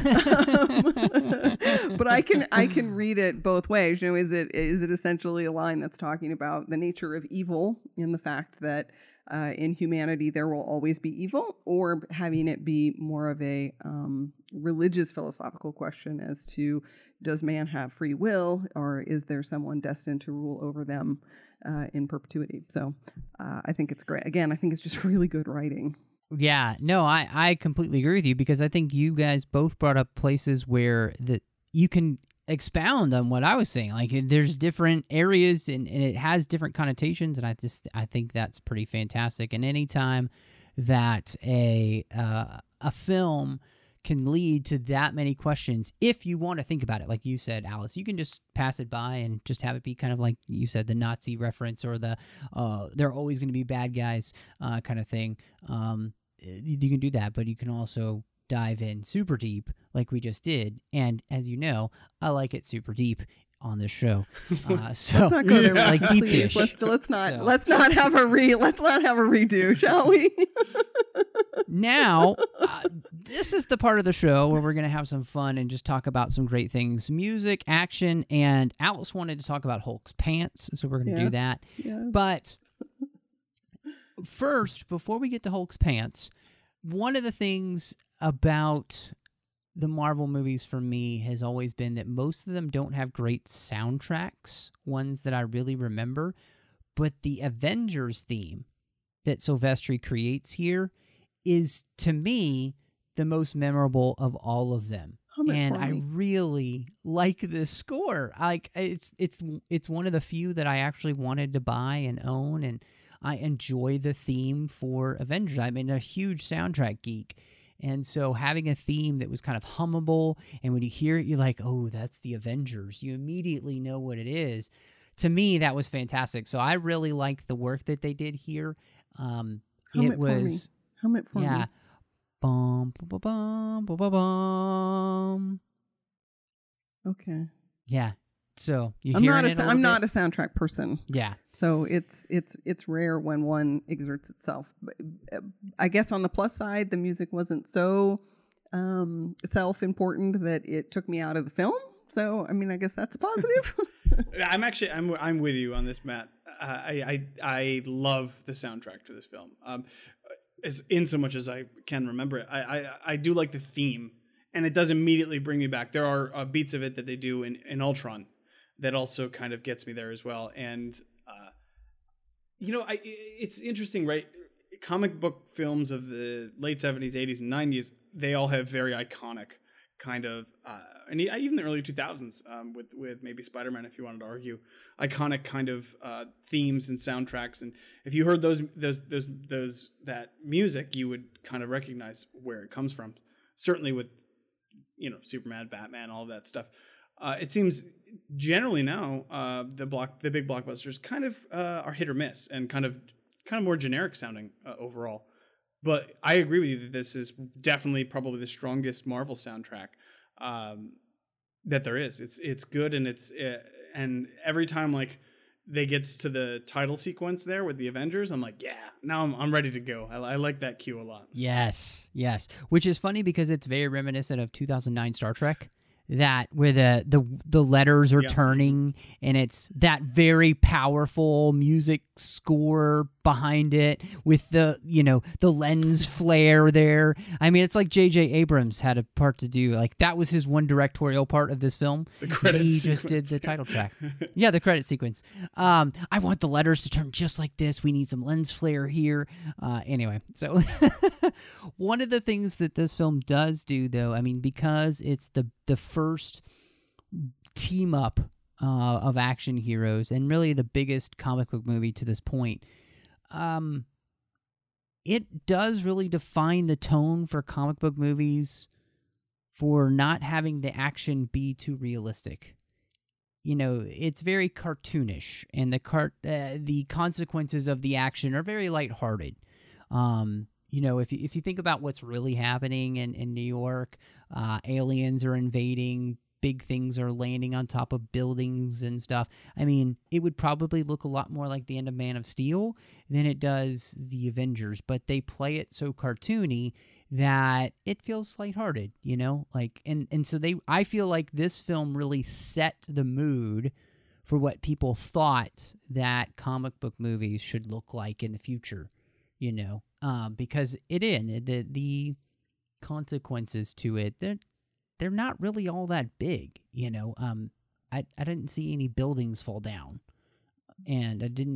I can read it both ways. You know, is it essentially a line that's talking about the nature of evil in the fact that in humanity there will always be evil, or having it be more of a religious philosophical question as to, does man have free will, or is there someone destined to rule over them in perpetuity? So I think it's great. Again, I think it's just really good writing. Yeah, no, I completely agree with you, because I think you guys both brought up places where you can expound on what I was saying. Like, there's different areas and it has different connotations, and I think that's pretty fantastic. And anytime that a film can lead to that many questions, if you want to think about it, like you said, Alice, you can just pass it by and just have it be kind of like you said, the Nazi reference, or the they're always going to be bad guys kind of thing. You can do that, but you can also dive in super deep like we just did. And as you know, I like it super deep on this show. So let's not go there, like deep please. dish. Let's not have a redo, shall we? Now, this is the part of the show where we're going to have some fun and just talk about some great things. Music, action, and Alice wanted to talk about Hulk's pants, so we're going to do that. Yes. But first, before we get to Hulk's pants, one of the things about the Marvel movies for me has always been that most of them don't have great soundtracks, ones that I really remember, but the Avengers theme that Silvestri creates here is, to me, the most memorable of all of them. And I really like this score. Like, it's one of the few that I actually wanted to buy and own, and I enjoy the theme for Avengers. I'm a huge soundtrack geek. And so having a theme that was kind of hummable, and when you hear it, you're like, oh, that's the Avengers. You immediately know what it is. To me, that was fantastic. So I really liked the work that they did here. Hum it for me. Yeah. Bum, bum, bum, bum, bum, bum. Okay. Yeah. So you hear it. I'm not a soundtrack person. Yeah. So it's rare when one exerts itself. I guess on the plus side, the music wasn't so self-important that it took me out of the film. So I mean, I guess that's a positive. I'm with you on this, Matt. I love the soundtrack to this film. as in so much as I can remember it. I do like the theme, and it does immediately bring me back. There are beats of it that they do in Ultron that also kind of gets me there as well. And it's interesting, right? Comic book films of the late 70s, 80s, and 90s, they all have very iconic kind of, and even the early 2000s, with maybe Spider-Man, if you wanted to argue, iconic kind of themes and soundtracks. And if you heard that music, you would kind of recognize where it comes from. Certainly with, Superman, Batman, all of that stuff. It seems generally now the big blockbusters kind of are hit or miss and kind of more generic sounding overall. But I agree with you that this is definitely probably the strongest Marvel soundtrack that there is. It's good, and and every time like they get to the title sequence there with the Avengers, I'm like, yeah, now I'm ready to go. I like that cue a lot. Yes. Which is funny because it's very reminiscent of 2009 Star Trek. That where the letters are turning, and it's that very powerful music score behind it with the lens flare there. I mean, it's like J.J. Abrams had a part to do. Like that was his one directorial part of this film. The credit sequence. He just did the title track. Yeah, the credit sequence. I want the letters to turn just like this. We need some lens flare here. Anyway, so one of the things that this film does do, though, I mean, because it's the first team up of action heroes and really the biggest comic book movie to this point, it does really define the tone for comic book movies for not having the action be too realistic. It's very cartoonish, and the consequences of the action are very lighthearted. If you think about what's really happening in New York, aliens are invading, big things are landing on top of buildings and stuff. I mean, it would probably look a lot more like the end of Man of Steel than it does the Avengers, but they play it so cartoony that it feels lighthearted, and so I feel like this film really set the mood for what people thought that comic book movies should look like in the future, because the consequences to it, they're not really all that big, I didn't see any buildings fall down, and I didn't,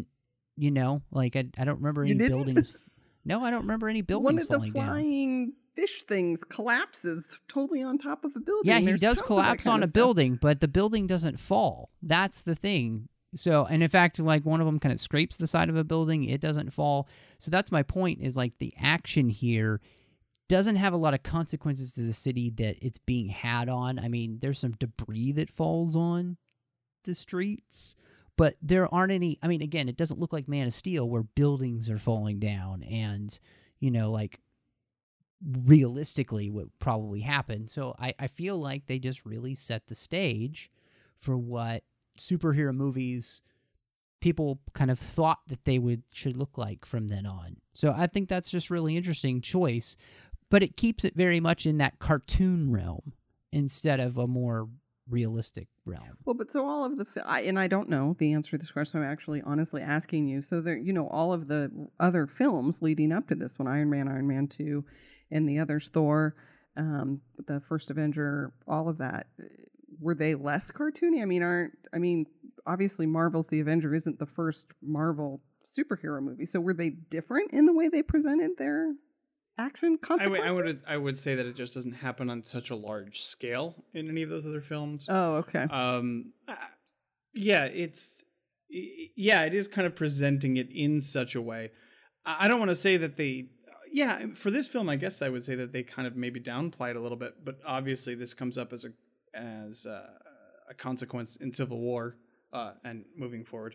I don't remember any buildings. No, I don't remember any buildings falling down. One of the flying fish things collapses totally on top of a building. Yeah, he does collapse on a building, but the building doesn't fall. That's the thing. So, and in fact, like one of them kind of scrapes the side of a building, it doesn't fall. So that's my point, is like the action here doesn't have a lot of consequences to the city that it's being had on. I mean, there's some debris that falls on the streets, but there aren't any. I mean, again, it doesn't look like Man of Steel where buildings are falling down and, like realistically what probably happened. So I feel like they just really set the stage for what superhero movies people kind of thought that they should look like from then on. So I think that's just really interesting choice, but it keeps it very much in that cartoon realm instead of a more realistic realm. Well, but so all of and I don't know the answer to this question, I'm actually honestly asking you. So there, all of the other films leading up to this one, Iron Man 2, and the others, Thor, the first Avenger, all of that, were they less cartoony? I mean, obviously Marvel's The Avenger isn't the first Marvel superhero movie. So were they different in the way they presented their action consequences? I would say that it just doesn't happen on such a large scale in any of those other films. Oh, okay. It is kind of presenting it in such a way. I don't want to say that for this film, I guess I would say that they kind of maybe downplayed a little bit, but obviously this comes up as a consequence in Civil War and moving forward.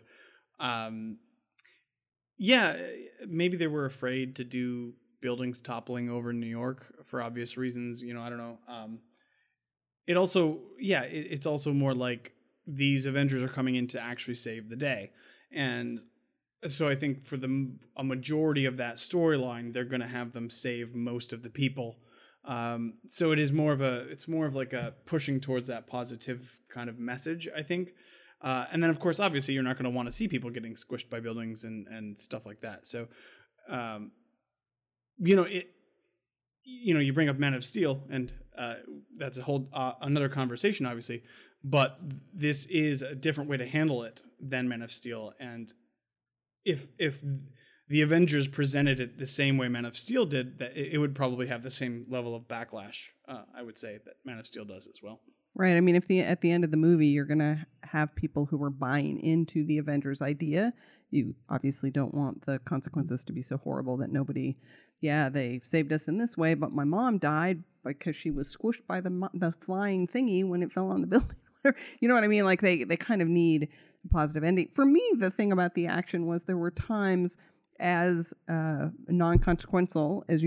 Maybe they were afraid to do buildings toppling over New York for obvious reasons. I don't know. It also, it's also more like these Avengers are coming in to actually save the day. And so I think for a majority of that storyline, they're going to have them save most of the people. So it's more of like a pushing towards that positive kind of message, I think. And then of course, obviously you're not going to want to see people getting squished by buildings and stuff like that. So, you bring up Man of Steel, and that's a whole another conversation, obviously. But this is a different way to handle it than Man of Steel, and if the Avengers presented it the same way Man of Steel did, that it would probably have the same level of backlash. I would say that Man of Steel does as well. Right. I mean, if at the end of the movie you're going to have people who are buying into the Avengers idea, you obviously don't want the consequences to be so horrible that nobody, they saved us in this way, but my mom died because she was squished by the flying thingy when it fell on the building. You know what I mean? Like they kind of need a positive ending. For me, the thing about the action was there were times as non-consequential as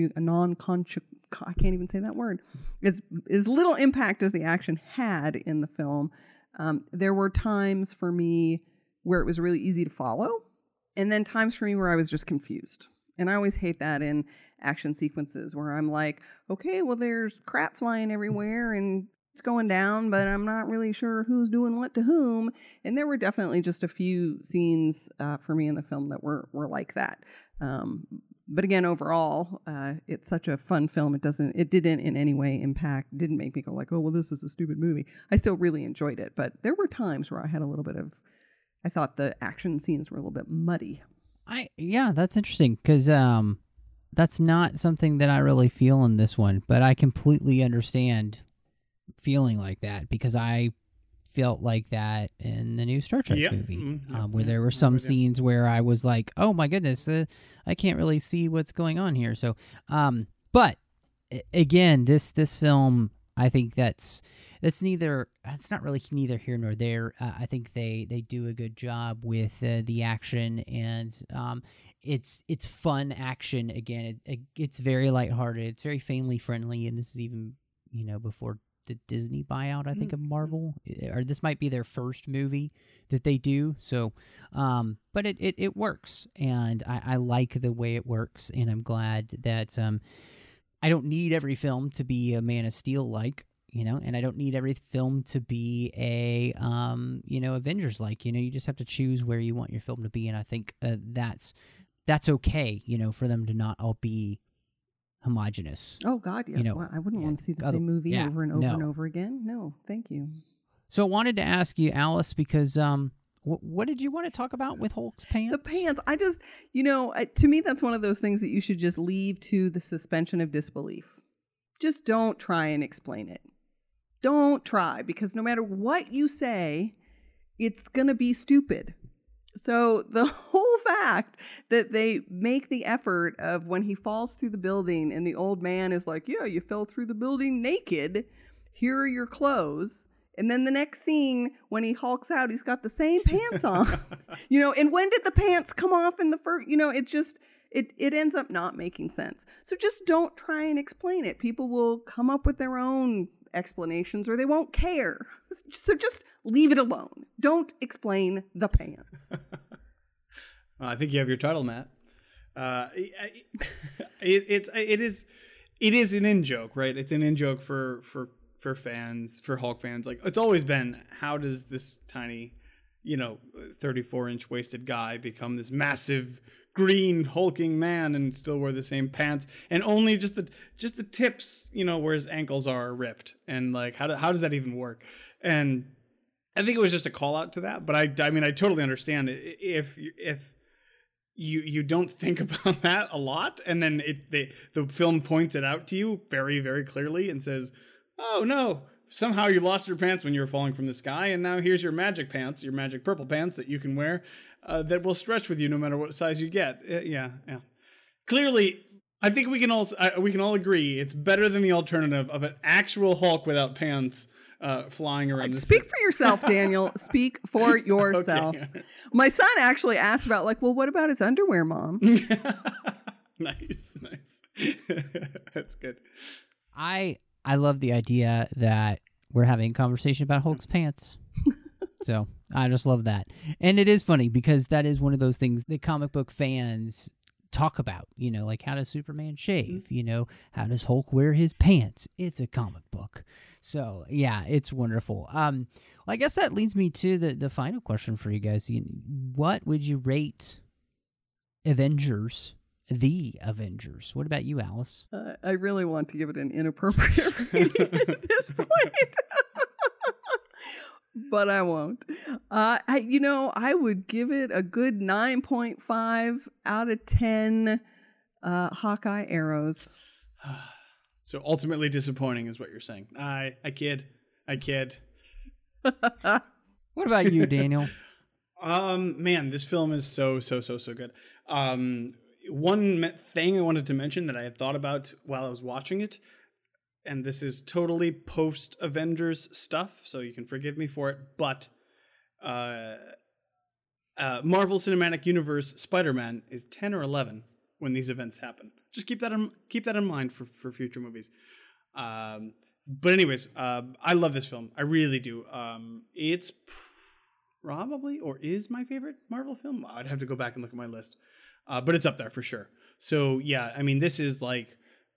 I can't even say that word, as little impact as the action had in the film. There were times for me where it was really easy to follow, and then times for me where I was just confused. And I always hate that in action sequences where I'm like, okay, well, there's crap flying everywhere and it's going down, but I'm not really sure who's doing what to whom. And there were definitely just a few scenes for me in the film that were like that. But again, overall, it's such a fun film. It didn't in any way didn't make me go like, oh, well, this is a stupid movie. I still really enjoyed it. But there were times where I had I thought the action scenes were a little bit muddy. That's interesting because that's not something that I really feel in this one, but I completely understand feeling like that because I felt like that in the new Star Trek movie, where there were some scenes where I was like, oh my goodness, I can't really see what's going on here. So, but again, this film, I think it's not really neither here nor there. I think they do a good job with the action, and it's fun action. Again, it's very lighthearted. It's very family friendly, and this is even before the Disney buyout, I think, of Marvel, or this might be their first movie that they do. So, but it works, and I like the way it works, and I'm glad that I don't need every film to be a Man of Steel like, and I don't need every film to be a Avengers like. You just have to choose where you want your film to be, and I think that's okay. For them to not all be homogenous. Oh God, yes. I wouldn't want to see the same movie over and over and over again. No, thank you. So I wanted to ask you, Alice, because what did you want to talk about with Hulk's pants? The pants. I just, to me, that's one of those things that you should just leave to the suspension of disbelief. Just don't try and explain it. Don't try, because no matter what you say, it's going to be stupid. So the whole fact that they make the effort of when he falls through the building and the old man is like, yeah, you fell through the building naked. Here are your clothes. And then the next scene, when he hulks out, he's got the same pants on. And when did the pants come off in the first? It ends up not making sense. So just don't try and explain it. People will come up with their own explanations or they won't care. So just leave it alone. Don't explain the pants. I think you have your title, Matt. It is an in-joke, right? It's an in-joke for fans, for Hulk fans. Like, it's always been, how does this tiny, 34-inch waisted guy become this massive green hulking man and still wear the same pants, and only just the tips, where his ankles are ripped, and like how does that even work? And I think it was just a call out to that, but I mean I totally understand if you don't think about that a lot, and then the film points it out to you very, very clearly and says, oh no, somehow you lost your pants when you were falling from the sky, and now here's your magic pants, your magic purple pants that you can wear that will stretch with you no matter what size you get. Yeah. Clearly, I think we can all agree it's better than the alternative of an actual Hulk without pants flying around. Speak for yourself, Daniel. Speak for yourself. Okay. My son actually asked about, like, well, what about his underwear, Mom? Nice. That's good. I love the idea that we're having a conversation about Hulk's pants. So I just love that. And it is funny because that is one of those things that comic book fans talk about, like how does Superman shave? How does Hulk wear his pants? It's a comic book. So yeah, it's wonderful. Well, I guess that leads me to the final question for you guys. What would you rate Avengers The Avengers. What about you, Alice? I really want to give it an inappropriate rating at this point. But I won't. I would give it a good 9.5 out of 10 Hawkeye arrows. So ultimately disappointing is what you're saying. I kid. What about you, Daniel? Man, this film is so good. One thing I wanted to mention that I had thought about while I was watching it, and this is totally post-Avengers stuff, so you can forgive me for it, but Marvel Cinematic Universe Spider-Man is 10 or 11 when these events happen. Just keep that in mind for future movies. But anyways, I love this film. I really do. It's probably, or is my favorite Marvel film. I'd have to go back and look at my list. But it's up there for sure. So yeah, I mean, this is like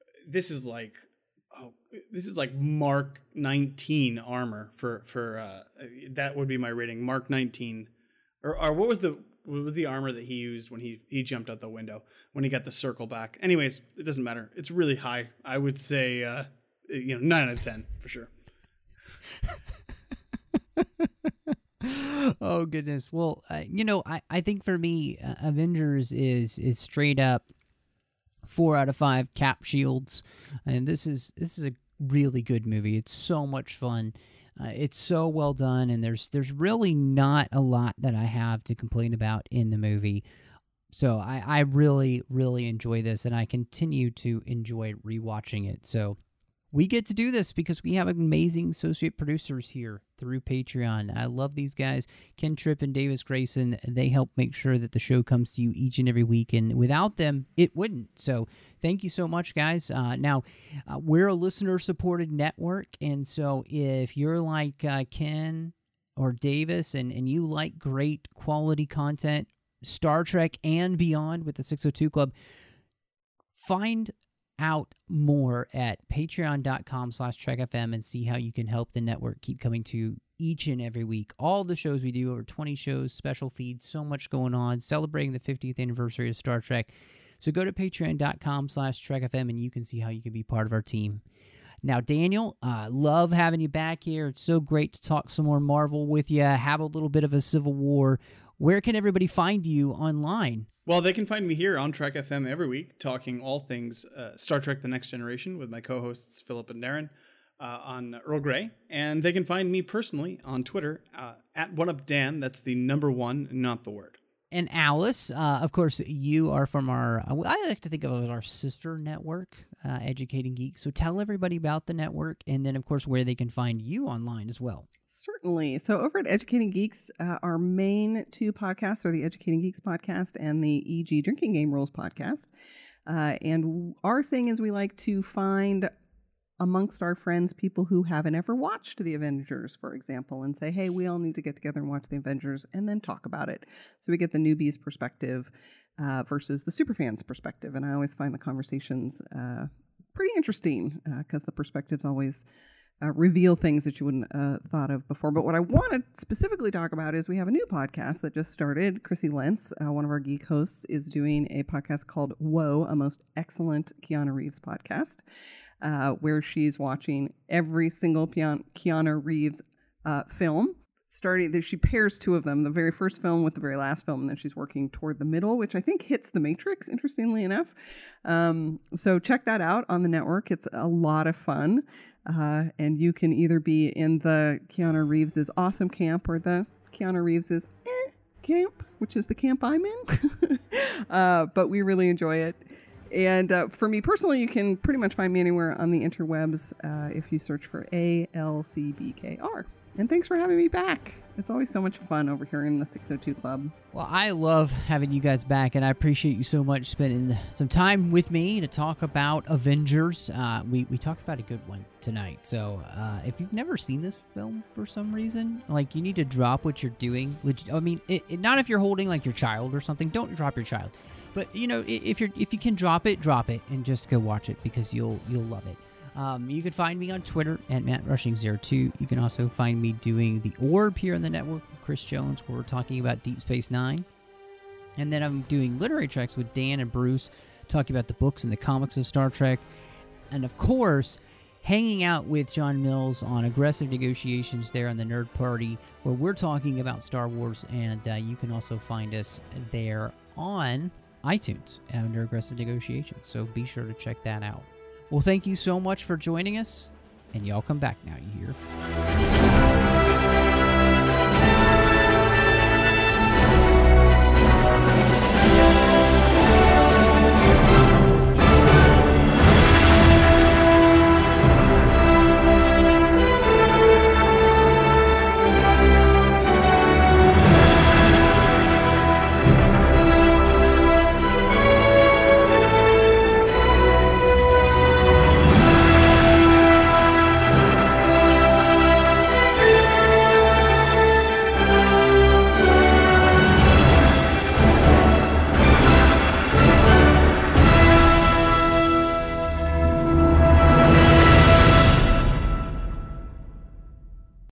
Mark 19 armor for that would be my rating. Mark 19, or what was the armor that he used when he jumped out the window when he got the circle back? Anyways, it doesn't matter. It's really high. I would say 9 out of 10 for sure. Oh goodness. Well, I think for me, Avengers is straight up 4 out of 5 Cap shields, and this is a really good movie. It's so much fun. It's so well done, and there's really not a lot that I have to complain about in the movie. So I really, really enjoy this, and I continue to enjoy rewatching it. So we get to do this because we have amazing associate producers here through Patreon. I love these guys, Ken Tripp and Davis Grayson. They help make sure that the show comes to you each and every week, and without them, it wouldn't. So thank you so much, guys. Now, we're a listener-supported network, and so if you're like Ken or Davis and you like great quality content, Star Trek and beyond with the 602 Club, find out more at patreon.com/trekfm and see how you can help the network keep coming to you each and every week. All the shows we do, over 20 shows, special feeds, so much going on, celebrating the 50th anniversary of Star Trek. So go to patreon.com/trekfm and you can see how you can be part of our team. Now, Daniel, love having you back here. It's so great to talk some more Marvel with you, have a little bit of a Civil War. Where can everybody find you online? Well, they can find me here on Trek FM every week, talking all things Star Trek The Next Generation with my co-hosts Philip and Darren on Earl Grey. And they can find me personally on Twitter at OneUpDan. That's the number 1, not the word. And Alice, of course, you are from our, I like to think of it as our sister network, Educating Geeks. So tell everybody about the network, and then, of course, where they can find you online as well. Certainly. So over at Educating Geeks, our main 2 podcasts are the Educating Geeks podcast and the EG Drinking Game Rules podcast. And our thing is we like to find amongst our friends people who haven't ever watched the Avengers, for example, and say, hey, we all need to get together and watch the Avengers and then talk about it. So we get the newbies perspective versus the superfans perspective. And I always find the conversations pretty interesting because the perspectives always reveal things that you wouldn't thought of before. But what I want to specifically talk about is we have a new podcast that just started. Chrissy Lentz, one of our geek hosts, is doing a podcast called Whoa, a most excellent Keanu Reeves podcast, where she's watching every single Keanu Reeves film. She pairs 2 of them, the very first film with the very last film, and then she's working toward the middle, which I think hits The Matrix, interestingly enough. So check that out on the network. It's a lot of fun. And you can either be in the Keanu Reeves' awesome camp or the Keanu Reeves' camp, which is the camp I'm in. But we really enjoy it. And for me personally, you can pretty much find me anywhere on the interwebs if you search for ALCBKR. And thanks for having me back. It's always so much fun over here in the 602 Club. Well, I love having you guys back, and I appreciate you so much spending some time with me to talk about Avengers. We talked about a good one tonight. So if you've never seen this film for some reason, like, you need to drop what you're doing. I mean, not if you're holding like your child or something. Don't drop your child. But if you can drop it, and just go watch it because you'll love it. You can find me on Twitter at MattRushing02. You can also find me doing The Orb here on the network with Chris Jones, where we're talking about Deep Space Nine. And then I'm doing literary treks with Dan and Bruce, talking about the books and the comics of Star Trek. And of course, hanging out with John Mills on Aggressive Negotiations there on the Nerd Party, where we're talking about Star Wars. And you can also find us there on iTunes under Aggressive Negotiations. So be sure to check that out. Well, thank you so much for joining us. And y'all come back now, you hear?